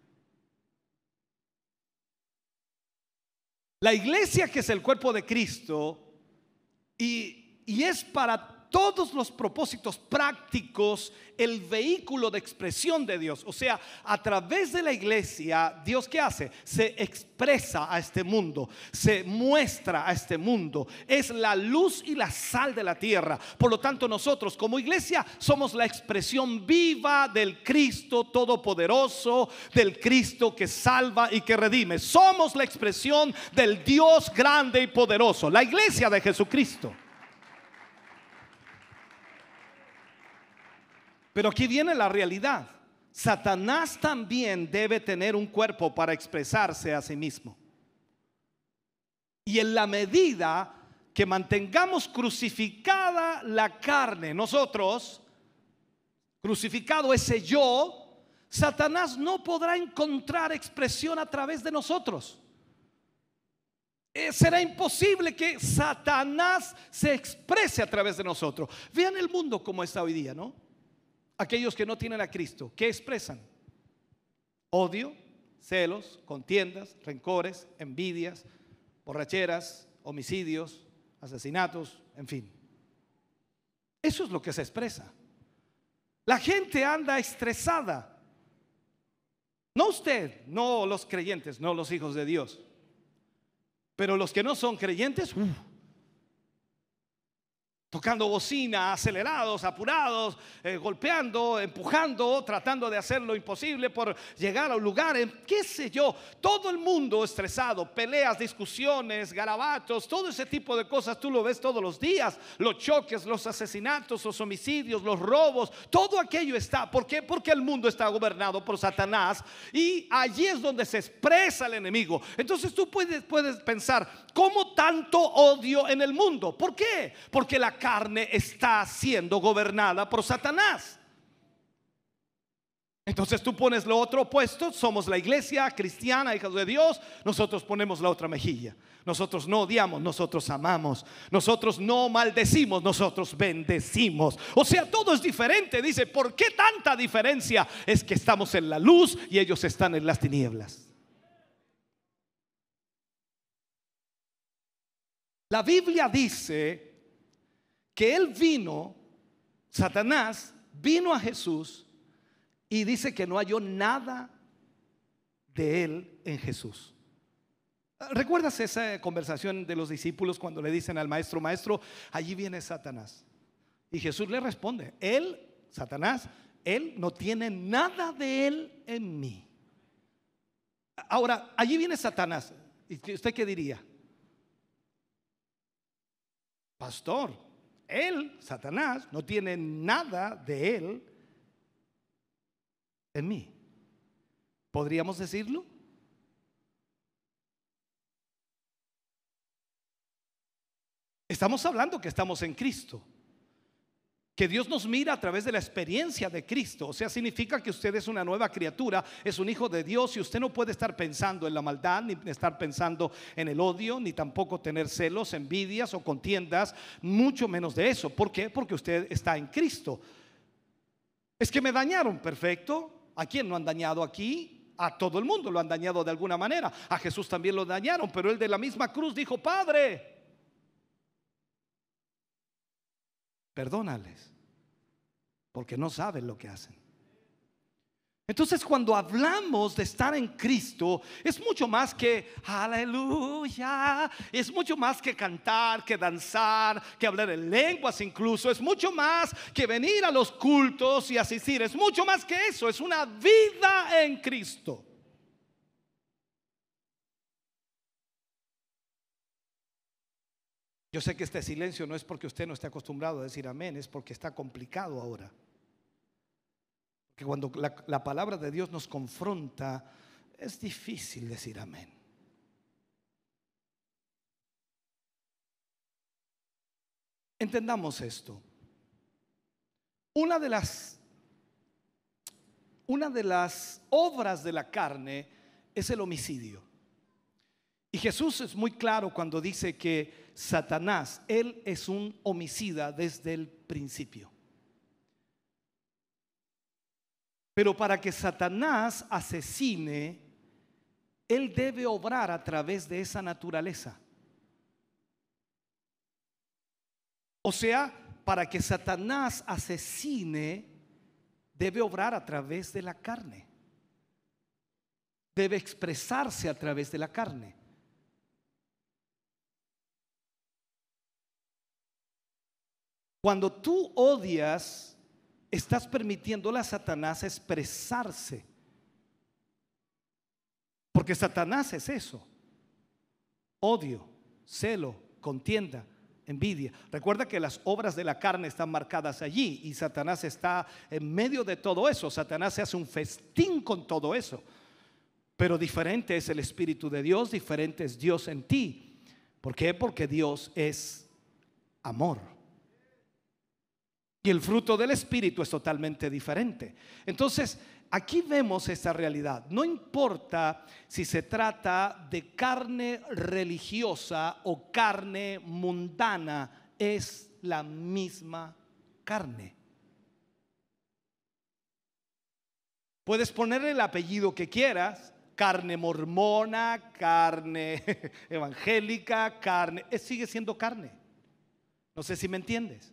La iglesia, que es el cuerpo de Cristo, y es para todos los propósitos prácticos el vehículo de expresión de Dios. O sea, a través de la iglesia, Dios, ¿qué hace? Se expresa a este mundo, se muestra a este mundo. Es la luz y la sal de la tierra. Por lo tanto, nosotros como iglesia somos la expresión viva del Cristo todopoderoso, del Cristo que salva y que redime. Somos la expresión del Dios grande y poderoso, la iglesia de Jesucristo. Pero aquí viene la realidad. Satanás también debe tener un cuerpo para expresarse a sí mismo. Y en la medida que mantengamos crucificada la carne, nosotros, crucificado ese yo, Satanás no podrá encontrar expresión a través de nosotros. Será imposible que Satanás se exprese a través de nosotros. Vean el mundo como está hoy día, ¿no? Aquellos que no tienen a Cristo, ¿qué expresan? Odio, celos, contiendas, rencores, envidias, borracheras, homicidios, asesinatos, en fin. Eso es lo que se expresa. La gente anda estresada. No usted, no los creyentes, no los hijos de Dios, pero los que no son creyentes, tocando bocina, acelerados, apurados, golpeando, empujando, tratando de hacer lo imposible por llegar a un lugar, qué sé yo, todo el mundo estresado, peleas, discusiones, garabatos, todo ese tipo de cosas tú lo ves todos los días, los choques, los asesinatos, los homicidios, los robos, todo aquello está. ¿Por qué? Porque el mundo está gobernado por Satanás y allí es donde se expresa el enemigo. Entonces tú puedes pensar, ¿cómo tanto odio en el mundo? ¿Por qué? Porque la carne está siendo gobernada por Satanás. Entonces tú pones lo otro opuesto, somos la iglesia cristiana, hijos de Dios, nosotros ponemos la otra mejilla. Nosotros no odiamos, nosotros amamos. Nosotros no maldecimos, nosotros bendecimos. O sea, todo es diferente. Dice, ¿por qué tanta diferencia? Es que estamos en la luz y ellos están en las tinieblas. La Biblia dice que él vino, Satanás vino a Jesús, y dice que no halló nada de él en Jesús. ¿Recuerdas esa conversación de los discípulos cuando le dicen al maestro, maestro, allí viene Satanás? Y Jesús le responde, él, Satanás, él no tiene nada de él en mí. Ahora, allí viene Satanás. ¿Y usted qué diría? Pastor, él, Satanás, no tiene nada de él en mí. ¿Podríamos decirlo? Estamos hablando que estamos en Cristo, que Dios nos mira a través de la experiencia de Cristo. O sea, significa que usted es una nueva criatura, es un hijo de Dios, y usted no puede estar pensando en la maldad, ni estar pensando en el odio, ni tampoco tener celos, envidias o contiendas, mucho menos de eso. ¿Por qué? Porque usted está en Cristo. Es que me dañaron, perfecto. ¿A quién no han dañado aquí? A todo el mundo lo han dañado de alguna manera. A Jesús también lo dañaron, pero él de la misma cruz dijo, Padre, perdónales, porque no saben lo que hacen. Entonces, cuando hablamos de estar en Cristo, es mucho más que aleluya, es mucho más que cantar, que danzar, que hablar en lenguas incluso, es mucho más que venir a los cultos y asistir, es mucho más que eso, es una vida en Cristo. Yo sé que este silencio no es porque usted no esté acostumbrado a decir amén, es porque está complicado ahora. Que cuando la palabra de Dios nos confronta, es difícil decir amén. Entendamos esto. Una de las obras de la carne es el homicidio. Y Jesús es muy claro cuando dice que Satanás, él es un homicida desde el principio. Pero para que Satanás asesine, él debe obrar a través de esa naturaleza. O sea, para que Satanás asesine, debe obrar a través de la carne. Debe expresarse a través de la carne. Cuando tú odias, estás permitiéndole a Satanás expresarse. Porque Satanás es eso: odio, celo, contienda, envidia. Recuerda que las obras de la carne están marcadas allí y Satanás está en medio de todo eso. Satanás se hace un festín con todo eso. Pero diferente es el Espíritu de Dios, diferente es Dios en ti. ¿Por qué? Porque Dios es amor. Y el fruto del Espíritu es totalmente diferente. Entonces, aquí vemos esta realidad. No importa si se trata de carne religiosa o carne mundana, es la misma carne. Puedes ponerle el apellido que quieras: carne mormona, carne evangélica, carne, sigue siendo carne. No sé si me entiendes.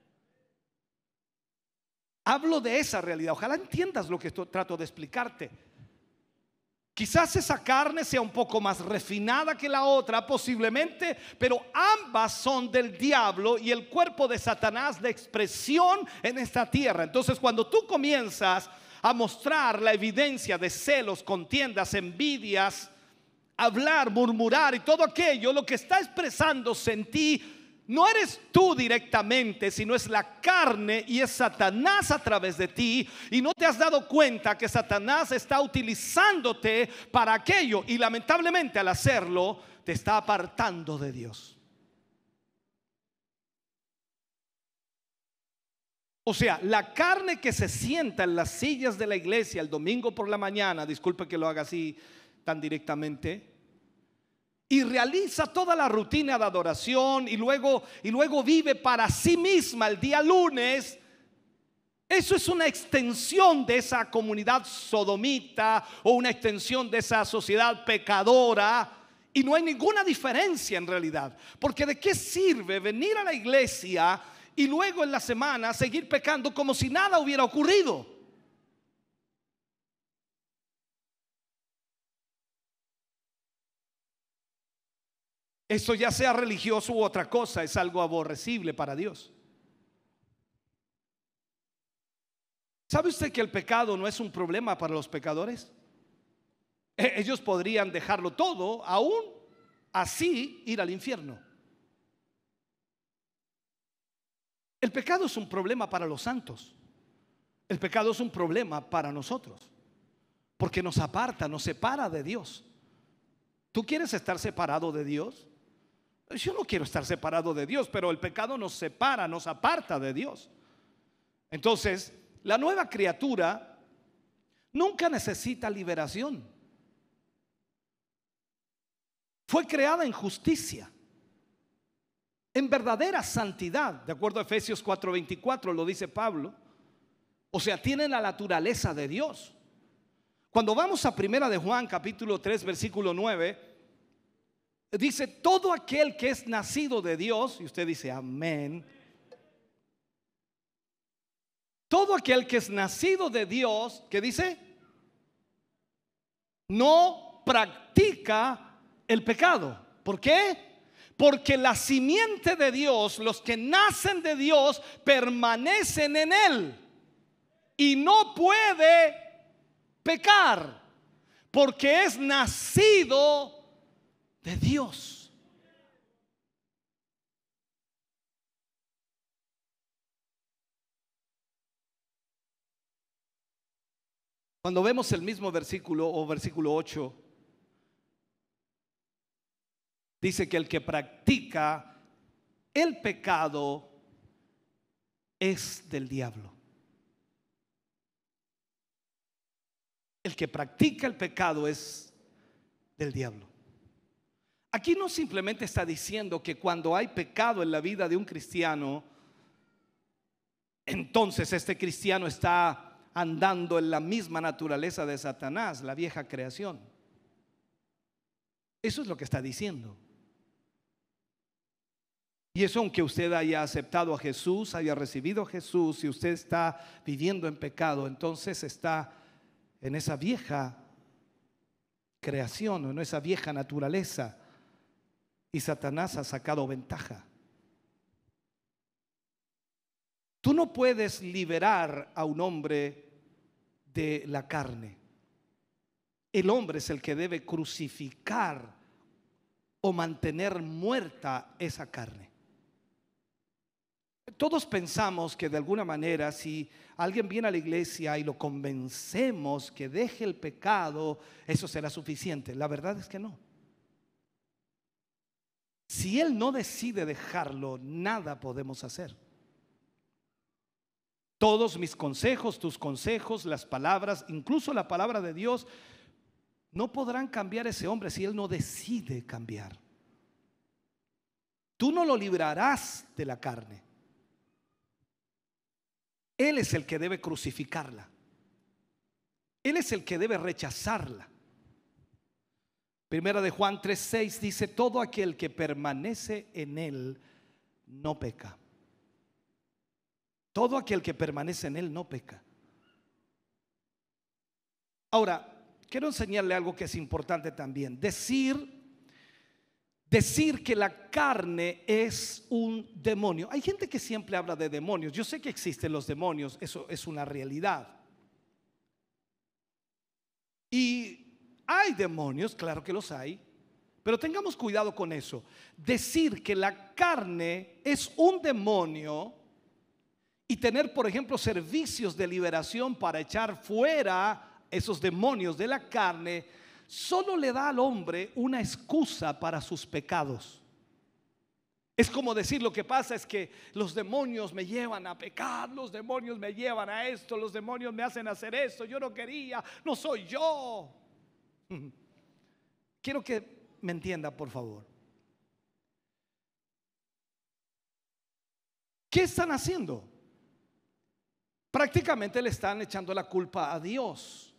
Hablo de esa realidad. Ojalá entiendas lo que trato de explicarte. Quizás esa carne sea un poco más refinada que la otra, posiblemente, pero ambas son del diablo y el cuerpo de Satanás de expresión en esta tierra. Entonces, cuando tú comienzas a mostrar la evidencia de celos, contiendas, envidias, hablar, murmurar y todo aquello, lo que está expresándose en ti no eres tú directamente, sino es la carne y es Satanás a través de ti. Y no te has dado cuenta que Satanás está utilizándote para aquello. Y lamentablemente al hacerlo te está apartando de Dios. O sea, la carne que se sienta en las sillas de la iglesia el domingo por la mañana, disculpe que lo haga así tan directamente, y realiza toda la rutina de adoración y luego vive para sí misma el día lunes, eso es una extensión de esa comunidad sodomita o una extensión de esa sociedad pecadora. Y no hay ninguna diferencia en realidad, porque ¿de qué sirve venir a la iglesia y luego en la semana seguir pecando como si nada hubiera ocurrido? Eso, ya sea religioso u otra cosa, es algo aborrecible para Dios. ¿Sabe usted que el pecado no es un problema para los pecadores? Ellos podrían dejarlo todo, aún así ir al infierno. El pecado es un problema para los santos. El pecado es un problema para nosotros, porque nos aparta, nos separa de Dios. ¿Tú quieres estar separado de Dios? Yo no quiero estar separado de Dios, pero el pecado nos separa, nos aparta de Dios. Entonces, la nueva criatura nunca necesita liberación. Fue creada en justicia, en verdadera santidad, de acuerdo a Efesios 4:24 lo dice Pablo. O sea, tienen la naturaleza de Dios. Cuando vamos a Primera de Juan capítulo 3 versículo 9, dice: todo aquel que es nacido de Dios, y usted dice amén. Todo aquel que es nacido de Dios, ¿qué dice? No practica el pecado. ¿Por qué? Porque la simiente de Dios, los que nacen de Dios, permanecen en él y no puede pecar, porque es nacido de Dios. Cuando vemos el mismo versículo o versículo 8, dice que el que practica el pecado es del diablo. El que practica el pecado es del diablo. Aquí no simplemente está diciendo que cuando hay pecado en la vida de un cristiano, entonces este cristiano está andando en la misma naturaleza de Satanás, la vieja creación. Eso es lo que está diciendo. Y eso, aunque usted haya aceptado a Jesús, haya recibido a Jesús, si usted está viviendo en pecado, entonces está en esa vieja creación o en esa vieja naturaleza, y Satanás ha sacado ventaja. Tú no puedes liberar a un hombre de la carne. El hombre es el que debe crucificar o mantener muerta esa carne. Todos pensamos que de alguna manera, si alguien viene a la iglesia y lo convencemos que deje el pecado, eso será suficiente. La verdad es que no. Si él no decide dejarlo, nada podemos hacer. Todos mis consejos, tus consejos, las palabras, incluso la palabra de Dios, no podrán cambiar a ese hombre si él no decide cambiar. Tú no lo librarás de la carne. Él es el que debe crucificarla. Él es el que debe rechazarla. Primera de Juan 3:6 dice: todo aquel que permanece en él no peca. Todo aquel que permanece en él no peca. Ahora, quiero enseñarle algo que es importante también. Decir que la carne es un demonio. Hay gente que siempre habla de demonios. Yo sé que existen los demonios, eso es una realidad. Y hay demonios, claro que los hay, pero tengamos cuidado con eso. Decir que la carne es un demonio y tener, por ejemplo, servicios de liberación para echar fuera esos demonios de la carne, solo le da al hombre una excusa para sus pecados. Es como decir, lo que pasa es que los demonios me llevan a pecar, los demonios me llevan a esto, los demonios me hacen hacer esto, yo no quería, no soy yo. Quiero que me entienda, por favor. ¿Qué están haciendo? Prácticamente le están echando la culpa a Dios.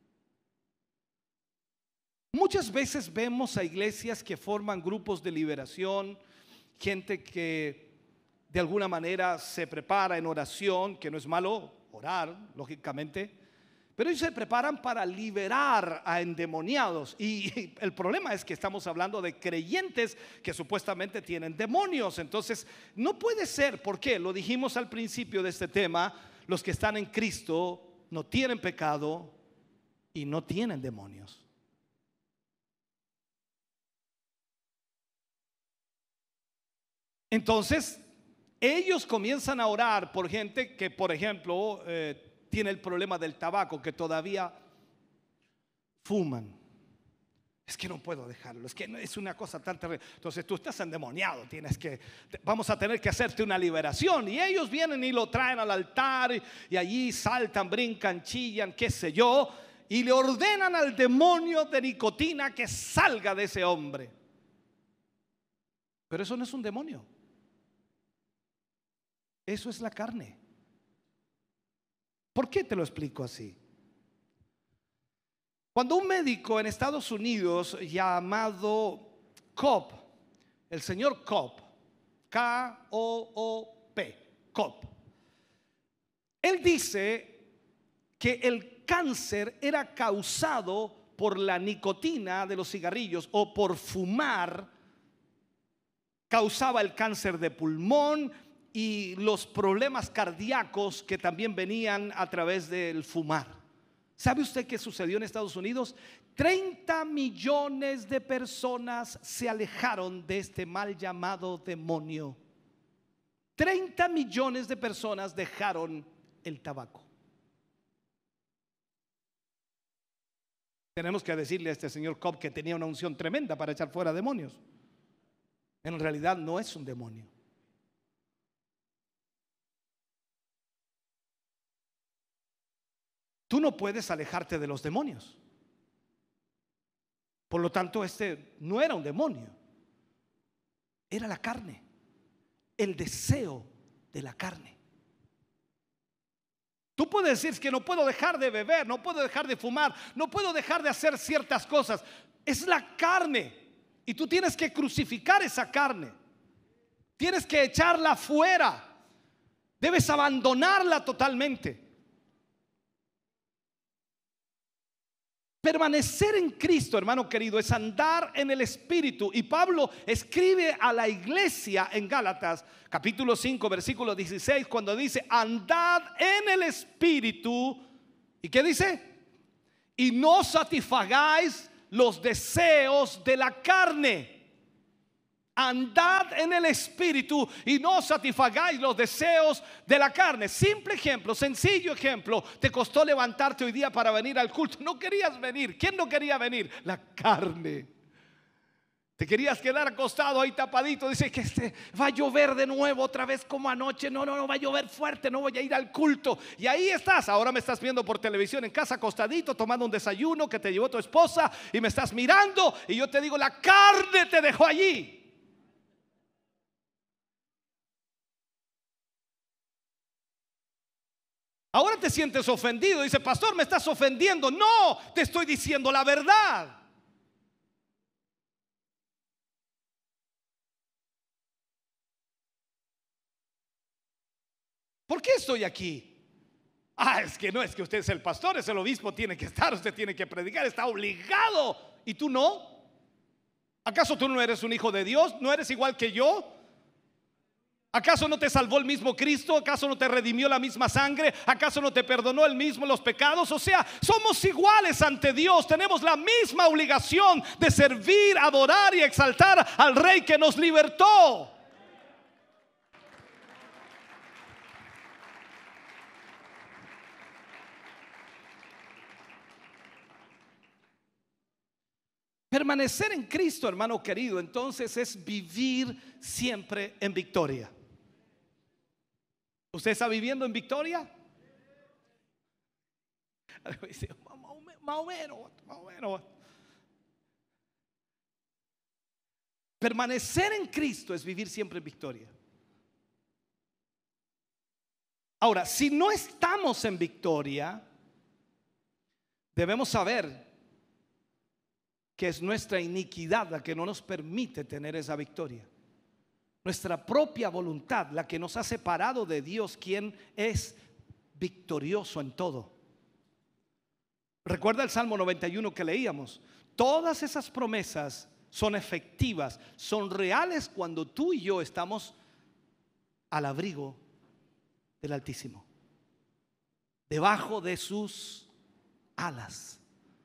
Muchas veces vemos a iglesias que forman grupos de liberación, gente que de alguna manera se prepara en oración, que no es malo orar, lógicamente, pero ellos se preparan para liberar a endemoniados. Y el problema es que estamos hablando de creyentes que supuestamente tienen demonios. Entonces no puede ser, ¿por qué? Lo dijimos al principio de este tema, los que están en Cristo no tienen pecado y no tienen demonios. Entonces, ellos comienzan a orar por gente que, por ejemplo, tiene el problema del tabaco, que todavía fuman. Es que no puedo dejarlo, es que es una cosa tan terrible. Entonces tú estás endemoniado, vamos a tener que hacerte una liberación. Y ellos vienen y lo traen al altar y allí saltan, brincan, chillan, qué sé yo, y le ordenan al demonio de nicotina que salga de ese hombre. Pero eso no es un demonio. Eso es la carne. ¿Por qué te lo explico así? Cuando un médico en Estados Unidos llamado Cobb, el señor Cobb, K-O-O-P, Cobb, él dice que el cáncer era causado por la nicotina de los cigarrillos o por fumar, causaba el cáncer de pulmón y los problemas cardíacos que también venían a través del fumar. ¿Sabe usted qué sucedió en Estados Unidos? 30 millones de personas se alejaron de este mal llamado demonio. 30 millones de personas dejaron el tabaco. Tenemos que decirle a este señor Cobb que tenía una unción tremenda para echar fuera demonios. En realidad no es un demonio. Tú no puedes alejarte de los demonios. Por lo tanto, este no era un demonio, era la carne, el deseo de la carne. Tú puedes decir que no puedo dejar de beber, no puedo dejar de fumar, no puedo dejar de hacer ciertas cosas. Es la carne y tú tienes que crucificar esa carne. Tienes que echarla fuera. Debes abandonarla totalmente. Permanecer en Cristo, hermano querido, es andar en el Espíritu. Y Pablo escribe a la iglesia en Gálatas, capítulo 5, versículo 16, cuando dice: andad en el Espíritu. ¿Y qué dice? Y no satisfagáis los deseos de la carne. Andad en el Espíritu y no satisfagáis los deseos de la carne. Simple ejemplo, sencillo ejemplo. Te costó levantarte hoy día para venir al culto. No querías venir. ¿Quién no quería venir? La carne. Te querías quedar acostado ahí tapadito. Dice que va a llover de nuevo otra vez como anoche. No, va a llover fuerte, no voy a ir al culto. Y ahí estás, ahora me estás viendo por televisión en casa acostadito, tomando un desayuno que te llevó tu esposa y me estás mirando. Y yo te digo, la carne te dejó allí. Ahora te sientes ofendido. Dice: pastor, me estás ofendiendo. No, te estoy diciendo la verdad. ¿Por qué estoy aquí? Es que no es que usted es el pastor, es el obispo, tiene que estar, usted tiene que predicar, está obligado. ¿Y tú no? ¿Acaso tú no eres un hijo de Dios? ¿No eres igual que yo? ¿Acaso no te salvó el mismo Cristo? ¿Acaso no te redimió la misma sangre? ¿Acaso no te perdonó el mismo los pecados? O sea, somos iguales ante Dios. Tenemos la misma obligación de servir, adorar y exaltar al Rey que nos libertó. Permanecer en Cristo, hermano querido, entonces es vivir siempre en victoria. ¿Usted está viviendo en victoria? Más o menos. Permanecer en Cristo es vivir siempre en victoria. Ahora, si no estamos en victoria, debemos saber que es nuestra iniquidad la que no nos permite tener esa victoria. Nuestra propia voluntad la que nos ha separado de Dios, quien es victorioso en todo. Recuerda el Salmo 91 que leíamos. Todas esas promesas son efectivas, son reales cuando tú y yo estamos al abrigo del Altísimo, debajo de sus alas.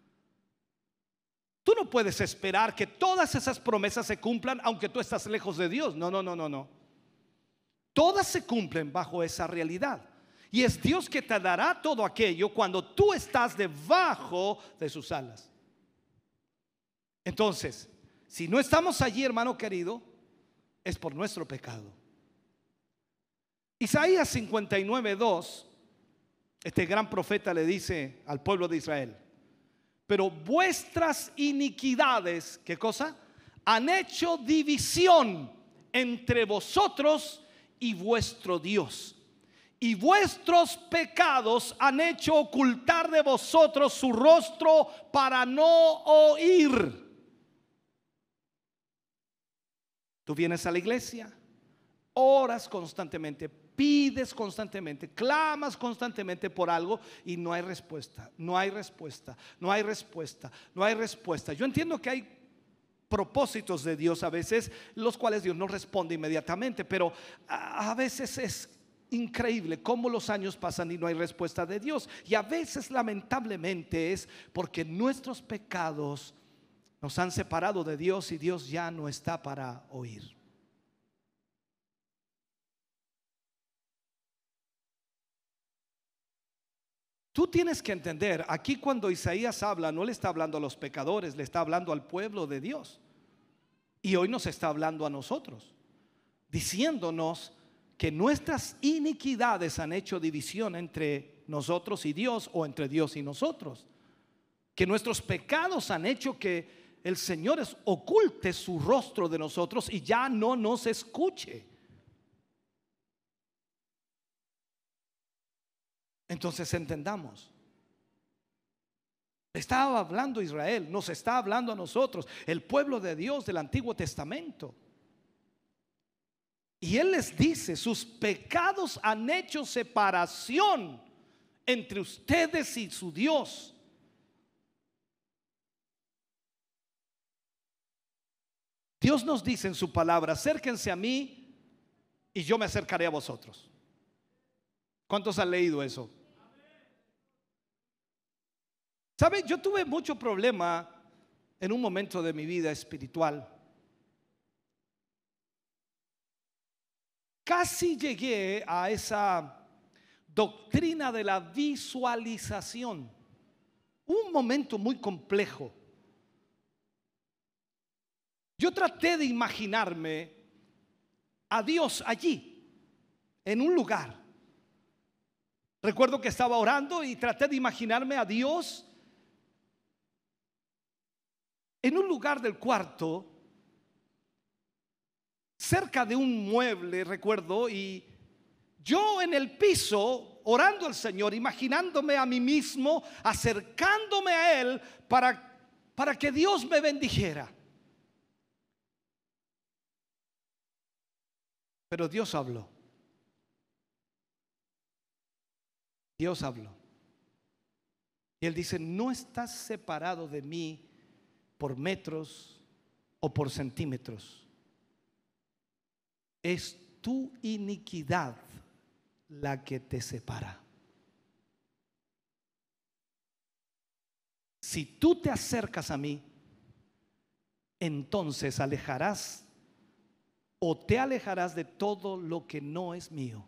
Tú no puedes esperar que todas esas promesas se cumplan aunque tú estás lejos de Dios. No. Todas se cumplen bajo esa realidad. Y es Dios que te dará todo aquello cuando tú estás debajo de sus alas. Entonces, si no estamos allí, hermano querido, es por nuestro pecado. Isaías 59:2, este gran profeta le dice al pueblo de Israel: pero vuestras iniquidades, ¿qué cosa? Han hecho división entre vosotros y vuestro Dios. Y vuestros pecados han hecho ocultar de vosotros su rostro para no oír. Tú vienes a la iglesia, oras constantemente, pides constantemente, clamas constantemente por algo y no hay respuesta, no hay respuesta. Yo entiendo que hay propósitos de Dios a veces, los cuales Dios no responde inmediatamente, pero a veces es increíble cómo los años pasan y no hay respuesta de Dios. Y a veces lamentablemente es porque nuestros pecados nos han separado de Dios y Dios ya no está para oír. Tú tienes que entender, aquí cuando Isaías habla, no le está hablando a los pecadores, le está hablando al pueblo de Dios. Y hoy nos está hablando a nosotros, diciéndonos que nuestras iniquidades han hecho división entre nosotros y Dios, o entre Dios y nosotros. Que nuestros pecados han hecho que el Señor oculte su rostro de nosotros y ya no nos escuche. Entonces entendamos, estaba hablando Israel, nos está hablando a nosotros, el pueblo de Dios del Antiguo Testamento. Y Él les dice: sus pecados han hecho separación entre ustedes y su Dios. Dios nos dice en su palabra: acérquense a mí y yo me acercaré a vosotros. ¿Cuántos han leído eso? ¿Sabe? Yo tuve mucho problema en un momento de mi vida espiritual. Casi llegué a esa doctrina de la visualización. Un momento muy complejo. Yo traté de imaginarme a Dios allí, en un lugar. Recuerdo que estaba orando y traté de imaginarme a Dios en un lugar del cuarto, cerca de un mueble, recuerdo, y yo en el piso orando al Señor, imaginándome a mí mismo, acercándome a Él para que Dios me bendijera. Pero Dios habló. Dios habló. Y Él dice: no estás separado de mí por metros o por centímetros. Es tu iniquidad la que te separa. Si tú te acercas a mí, entonces alejarás o te alejarás de todo lo que no es mío,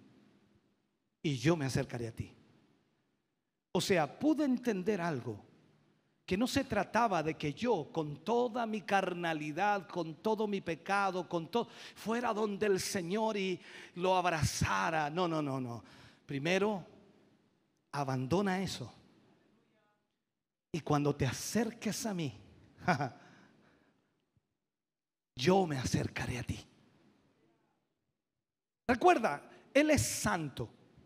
y yo me acercaré a ti. O sea, pude entender algo, que no se trataba de que yo con toda mi carnalidad, con todo mi pecado, con todo, fuera donde el Señor y lo abrazara. No, no, no, no. Primero, abandona eso. Y cuando te acerques a mí, yo me acercaré a ti. Recuerda, Él es santo.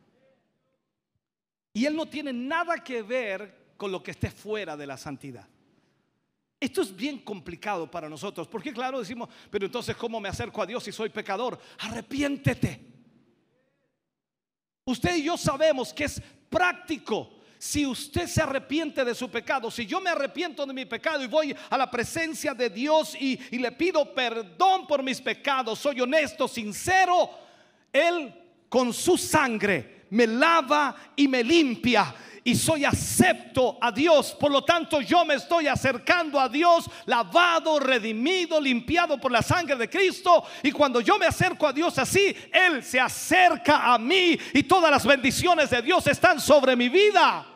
Y Él no tiene nada que ver con lo que esté fuera de la santidad. Esto es bien complicado para nosotros, porque claro, decimos, pero entonces ¿cómo me acerco a Dios si soy pecador? Arrepiéntete. Usted y yo sabemos que es práctico. Si usted se arrepiente de su pecado, si yo me arrepiento de mi pecado y voy a la presencia de Dios y le pido perdón por mis pecados, soy honesto, sincero, Él con su sangre me lava y me limpia y soy acepto a Dios. Por lo tanto, yo me estoy acercando a Dios, lavado, redimido, limpiado por la sangre de Cristo. Y cuando yo me acerco a Dios así, Él se acerca a mí y todas las bendiciones de Dios están sobre mi vida.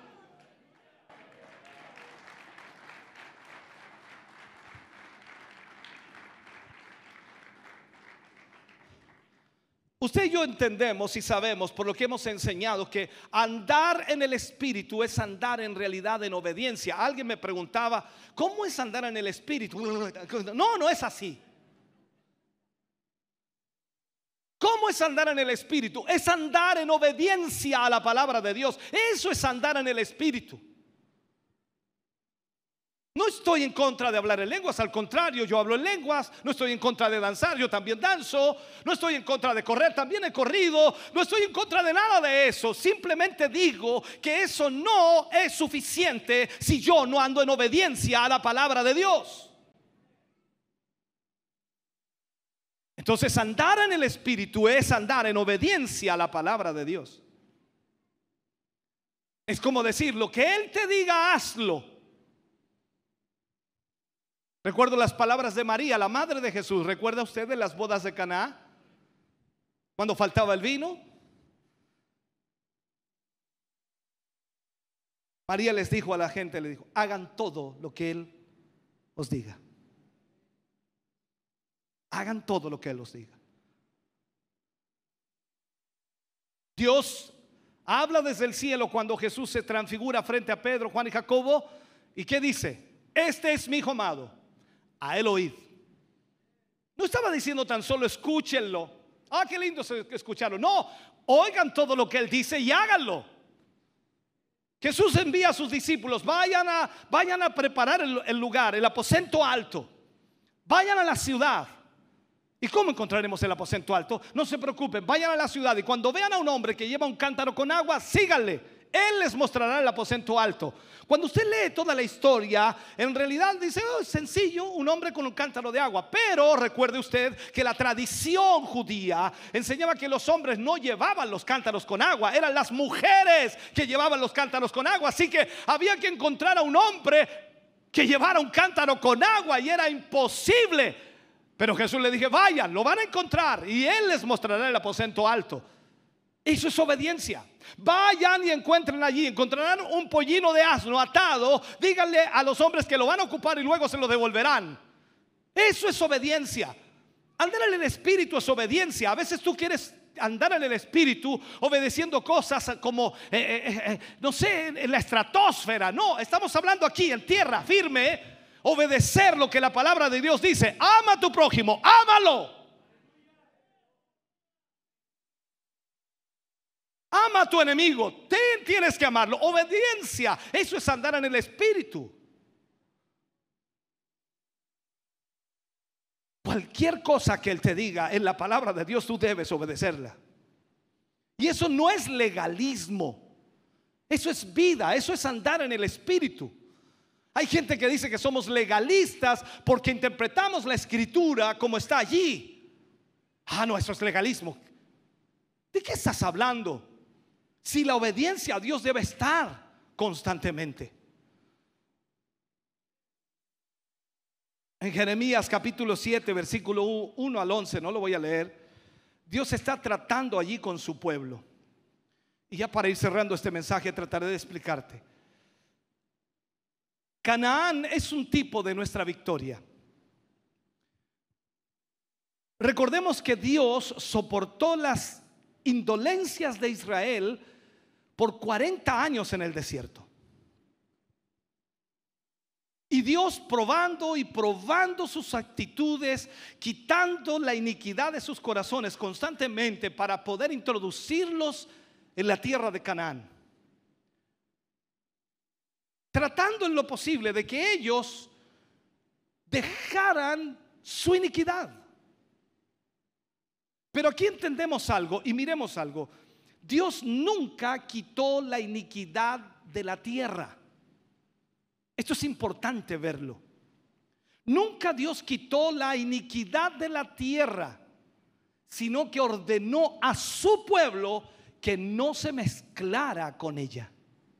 Usted y yo entendemos y sabemos por lo que hemos enseñado que andar en el Espíritu es andar en realidad en obediencia. Alguien me preguntaba, ¿cómo es andar en el Espíritu? No, no es así. ¿Cómo es andar en el Espíritu? Es andar en obediencia a la palabra de Dios. Eso es andar en el Espíritu. No estoy en contra de hablar en lenguas, al contrario, yo hablo en lenguas. No estoy en contra de danzar, yo también danzo. No estoy en contra de correr, también he corrido. No estoy en contra de nada de eso. Simplemente digo que eso no es suficiente si yo no ando en obediencia a la palabra de Dios. Entonces, andar en el Espíritu es andar en obediencia a la palabra de Dios. Es como decir, lo que Él te diga, hazlo. Recuerdo las palabras de María, la madre de Jesús. ¿Recuerda usted de las bodas de Caná? Cuando faltaba el vino. María les dijo a la gente, le dijo, hagan todo lo que Él os diga. Hagan todo lo que Él os diga. Dios habla desde el cielo cuando Jesús se transfigura frente a Pedro, Juan y Jacobo. ¿Y qué dice? Este es mi hijo amado, a Él oíd. No estaba diciendo tan solo escúchenlo. Ah, qué lindo escucharlo. No, oigan todo lo que Él dice y háganlo. Jesús envía a sus discípulos, vayan a preparar el lugar, el aposento alto. Vayan a la ciudad. ¿Y cómo encontraremos el aposento alto? No se preocupen, vayan a la ciudad y cuando vean a un hombre que lleva un cántaro con agua, síganle. Él les mostrará el aposento alto. Cuando usted lee toda la historia, en realidad dice, oh, es sencillo, un hombre con un cántaro de agua. Pero recuerde usted que la tradición judía enseñaba que los hombres no llevaban los cántaros con agua, eran las mujeres que llevaban los cántaros con agua. Así que había que encontrar a un hombre que llevara un cántaro con agua y era imposible. Pero Jesús le dije, vayan, lo van a encontrar y Él les mostrará el aposento alto. Eso es obediencia. Vayan y encuentren allí, encontrarán un pollino de asno atado. Díganle a los hombres que lo van a ocupar y luego se lo devolverán. Eso es obediencia. Andar en el Espíritu es obediencia. A veces tú quieres andar en el Espíritu obedeciendo cosas como no sé, en la estratosfera. No, estamos hablando aquí en tierra firme. Obedecer lo que la palabra de Dios dice. Ama a tu prójimo, ámalo. Ama a tu enemigo, tienes que amarlo. Obediencia, eso es andar en el Espíritu. Cualquier cosa que Él te diga en la palabra de Dios, tú debes obedecerla. Y eso no es legalismo. Eso es vida, eso es andar en el Espíritu. Hay gente que dice que somos legalistas porque interpretamos la Escritura como está allí. Ah, no, eso es legalismo. ¿De qué estás hablando? Si la obediencia a Dios debe estar constantemente. En Jeremías capítulo 7 versículo 1 al 11, no lo voy a leer. Dios está tratando allí con su pueblo. Y ya para ir cerrando este mensaje trataré de explicarte. Canaán es un tipo de nuestra victoria. Recordemos que Dios soportó las indolencias de Israel por 40 años en el desierto. Y Dios probando y probando sus actitudes, quitando la iniquidad de sus corazones constantemente para poder introducirlos en la tierra de Canaán. Tratando en lo posible de que ellos dejaran su iniquidad. Pero aquí entendemos algo y miremos algo. Dios nunca quitó la iniquidad de la tierra. Esto es importante verlo. Nunca Dios quitó la iniquidad de la tierra, sino que ordenó a su pueblo que no se mezclara con ella.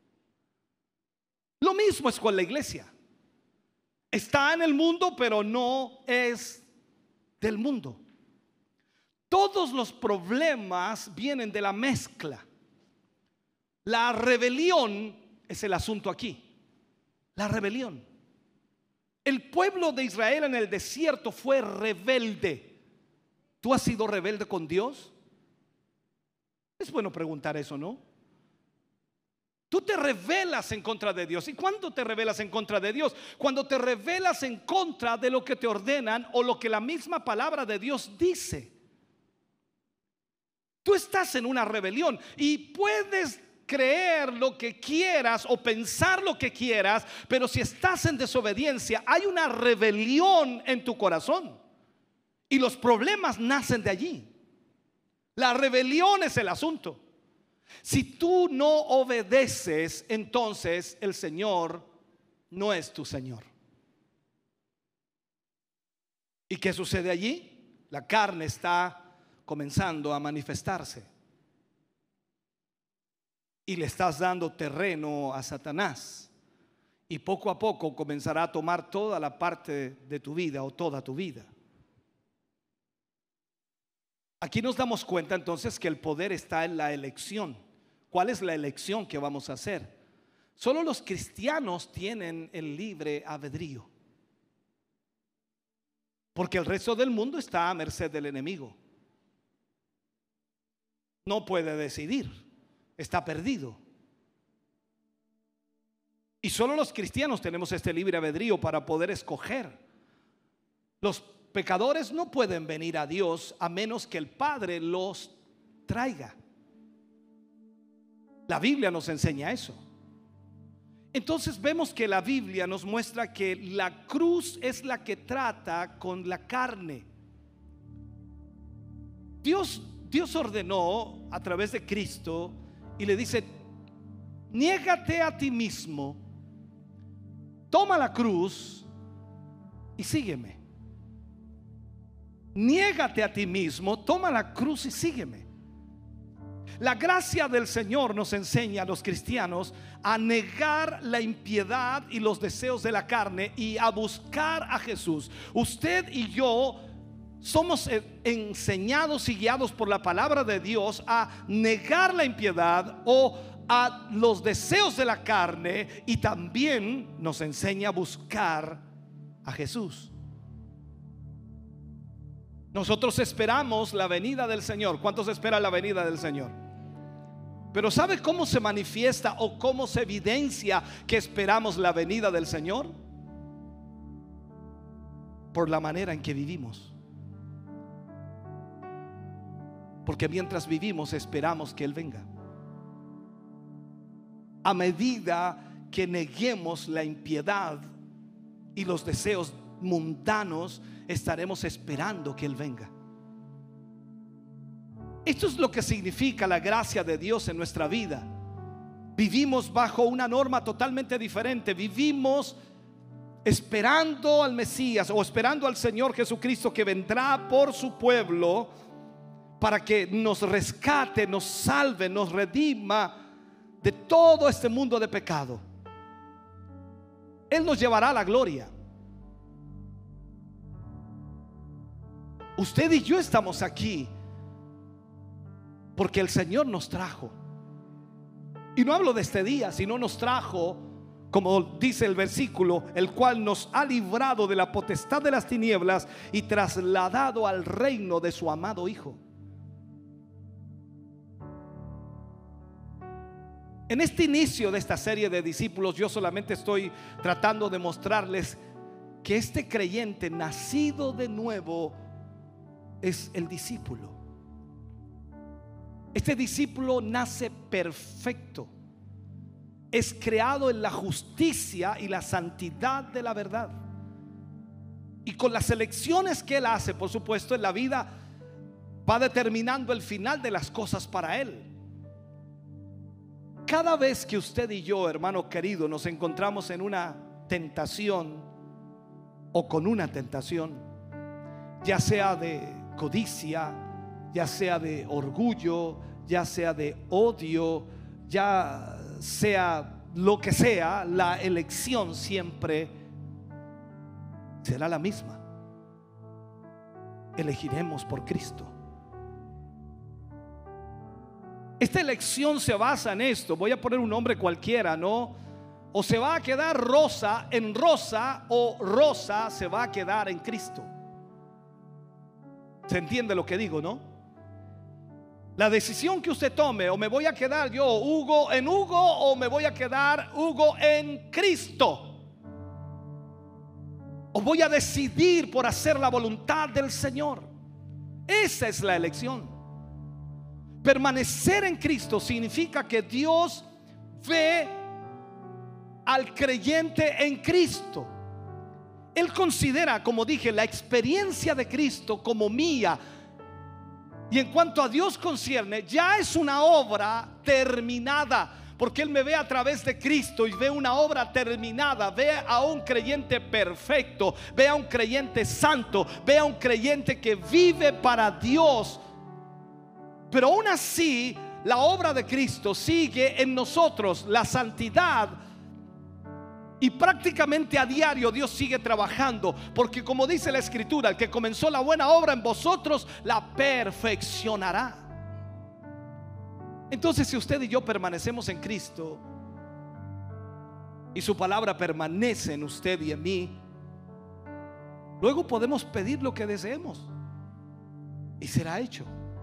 Lo mismo es con la iglesia. Está en el mundo, pero no es del mundo. Todos los problemas vienen de la mezcla. La rebelión es el asunto aquí. La rebelión. El pueblo de Israel en el desierto fue rebelde. ¿Tú has sido rebelde con Dios? Es bueno preguntar eso, ¿no? Tú te rebelas en contra de Dios. ¿Y cuándo te rebelas en contra de Dios? Cuando te rebelas en contra de lo que te ordenan o lo que la misma palabra de Dios dice. Tú estás en una rebelión y puedes creer lo que quieras o pensar lo que quieras, pero si estás en desobediencia, hay una rebelión en tu corazón y los problemas nacen de allí. La rebelión es el asunto. Si tú no obedeces, entonces el Señor no es tu Señor. ¿Y qué sucede allí? La carne está comenzando a manifestarse y le estás dando terreno a Satanás, y poco a poco comenzará a tomar toda la parte de tu vida o toda tu vida. Aquí nos damos cuenta entonces que el poder está en la elección. ¿Cuál es la elección que vamos a hacer? Solo los cristianos tienen el libre albedrío, porque el resto del mundo está a merced del enemigo. No puede decidir, está perdido. Y solo los cristianos tenemos este libre albedrío para poder escoger. Los pecadores no pueden venir a Dios a menos que el Padre los traiga. La Biblia nos enseña eso. Entonces vemos que la Biblia nos muestra que la cruz es la que trata con la carne. Dios ordenó a través de Cristo y le dice: niégate a ti mismo, toma la cruz y sígueme. Niégate a ti mismo, toma la cruz y sígueme. La gracia del Señor nos enseña a los cristianos a negar la impiedad y los deseos de la carne y a buscar a Jesús. Usted y yo somos enseñados y guiados por la palabra de Dios a negar la impiedad o a los deseos de la carne, y también nos enseña a buscar a Jesús. Nosotros esperamos la venida del Señor. ¿Cuántos esperan la venida del Señor? Pero ¿sabe cómo se manifiesta o cómo se evidencia que esperamos la venida del Señor? Por la manera en que vivimos. Porque mientras vivimos esperamos que Él venga. A medida que neguemos la impiedad y los deseos mundanos, estaremos esperando que Él venga. Esto es lo que significa la gracia de Dios en nuestra vida. Vivimos bajo una norma totalmente diferente. Vivimos esperando al Mesías o esperando al Señor Jesucristo, que vendrá por su pueblo para que nos rescate, nos salve, nos redima de todo este mundo de pecado. Él nos llevará a la gloria. Usted y yo estamos aquí porque el Señor nos trajo. Y no hablo de este día, sino nos trajo como dice el versículo, el cual nos ha librado de la potestad de las tinieblas y trasladado al reino de su amado Hijo. En este inicio de esta serie de discípulos, yo solamente estoy tratando de mostrarles que este creyente nacido de nuevo es el discípulo. Este discípulo nace perfecto, es creado en la justicia y la santidad de la verdad. Y con las elecciones que él hace, por supuesto, en la vida, va determinando el final de las cosas para él. Cada vez que usted y yo, hermano querido, nos encontramos en una tentación o con una tentación, ya sea de codicia, ya sea de orgullo, ya sea de odio, ya sea lo que sea, la elección siempre será la misma. Elegiremos por Cristo. Esta elección se basa en esto. Voy a poner un nombre cualquiera, ¿no? O se va a quedar Rosa en Rosa, o Rosa se va a quedar en Cristo. ¿Se entiende lo que digo, no? La decisión que usted tome, o me voy a quedar yo Hugo en Hugo, o me voy a quedar Hugo en Cristo, o voy a decidir por hacer la voluntad del Señor. Esa es la elección. Permanecer en Cristo significa que Dios ve al creyente en Cristo. Él considera, como dije, la experiencia de Cristo como mía. Y en cuanto a Dios concierne, ya es una obra terminada, porque Él me ve a través de Cristo y ve una obra terminada. Ve a un creyente perfecto, ve a un creyente santo, ve a un creyente que vive para Dios. Pero aún así, la obra de Cristo sigue en nosotros, la santidad. Y prácticamente a diario Dios sigue trabajando, porque como dice la Escritura, el que comenzó la buena obra en vosotros la perfeccionará. Entonces, si usted y yo permanecemos en Cristo y su palabra permanece en usted y en mí, luego podemos pedir lo que deseemos y será hecho.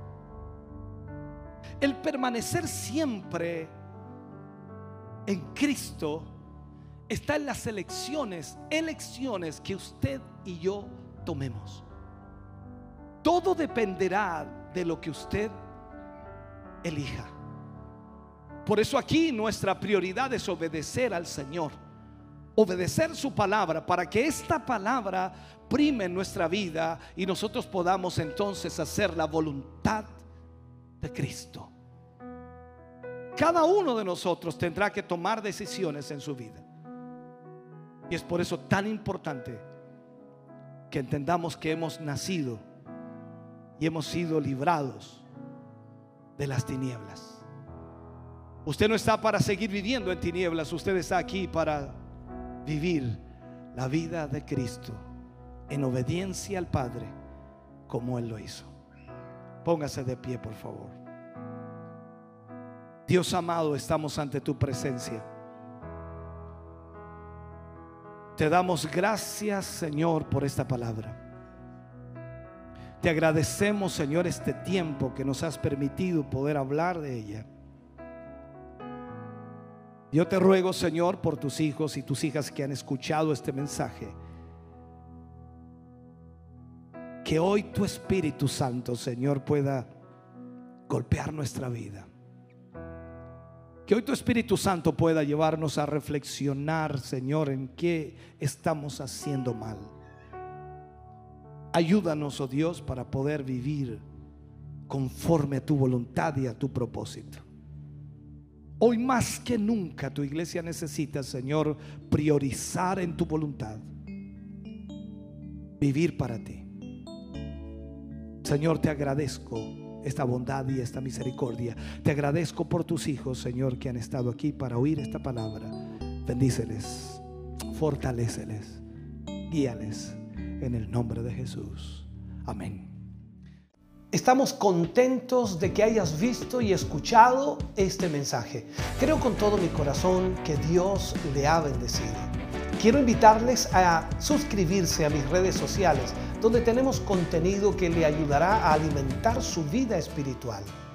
El permanecer siempre en Cristo está en las elecciones que usted y yo tomemos. Todo dependerá de lo que usted elija. Por eso aquí nuestra prioridad es obedecer al Señor, obedecer su palabra, para que esta palabra prime en nuestra vida y nosotros podamos entonces hacer la voluntad de Cristo. Cada uno de nosotros tendrá que tomar decisiones en su vida. Y es por eso tan importante que entendamos que hemos nacido y hemos sido librados de las tinieblas. Usted no está para seguir viviendo en tinieblas, usted está aquí para vivir la vida de Cristo en obediencia al Padre, como Él lo hizo. Póngase de pie, por favor. Dios amado, estamos ante tu presencia. Te damos gracias, Señor, por esta palabra. Te agradecemos, Señor, este tiempo que nos has permitido poder hablar de ella. Yo te ruego, Señor, por tus hijos y tus hijas que han escuchado este mensaje, que hoy tu Espíritu Santo, Señor, pueda golpear nuestra vida. Que hoy tu Espíritu Santo pueda llevarnos a reflexionar, Señor, en qué estamos haciendo mal. Ayúdanos, oh Dios, para poder vivir conforme a tu voluntad y a tu propósito. Hoy más que nunca tu iglesia necesita, Señor, priorizar en tu voluntad, vivir para ti. Señor, te agradezco esta bondad y esta misericordia. Te agradezco por tus hijos, Señor, que han estado aquí para oír esta palabra. Bendíceles, fortaléceles, guíales en el nombre de Jesús. Amén. Estamos contentos de que hayas visto y escuchado este mensaje. Creo con todo mi corazón que Dios le ha bendecido. Quiero invitarles a suscribirse a mis redes sociales, donde tenemos contenido que le ayudará a alimentar su vida espiritual.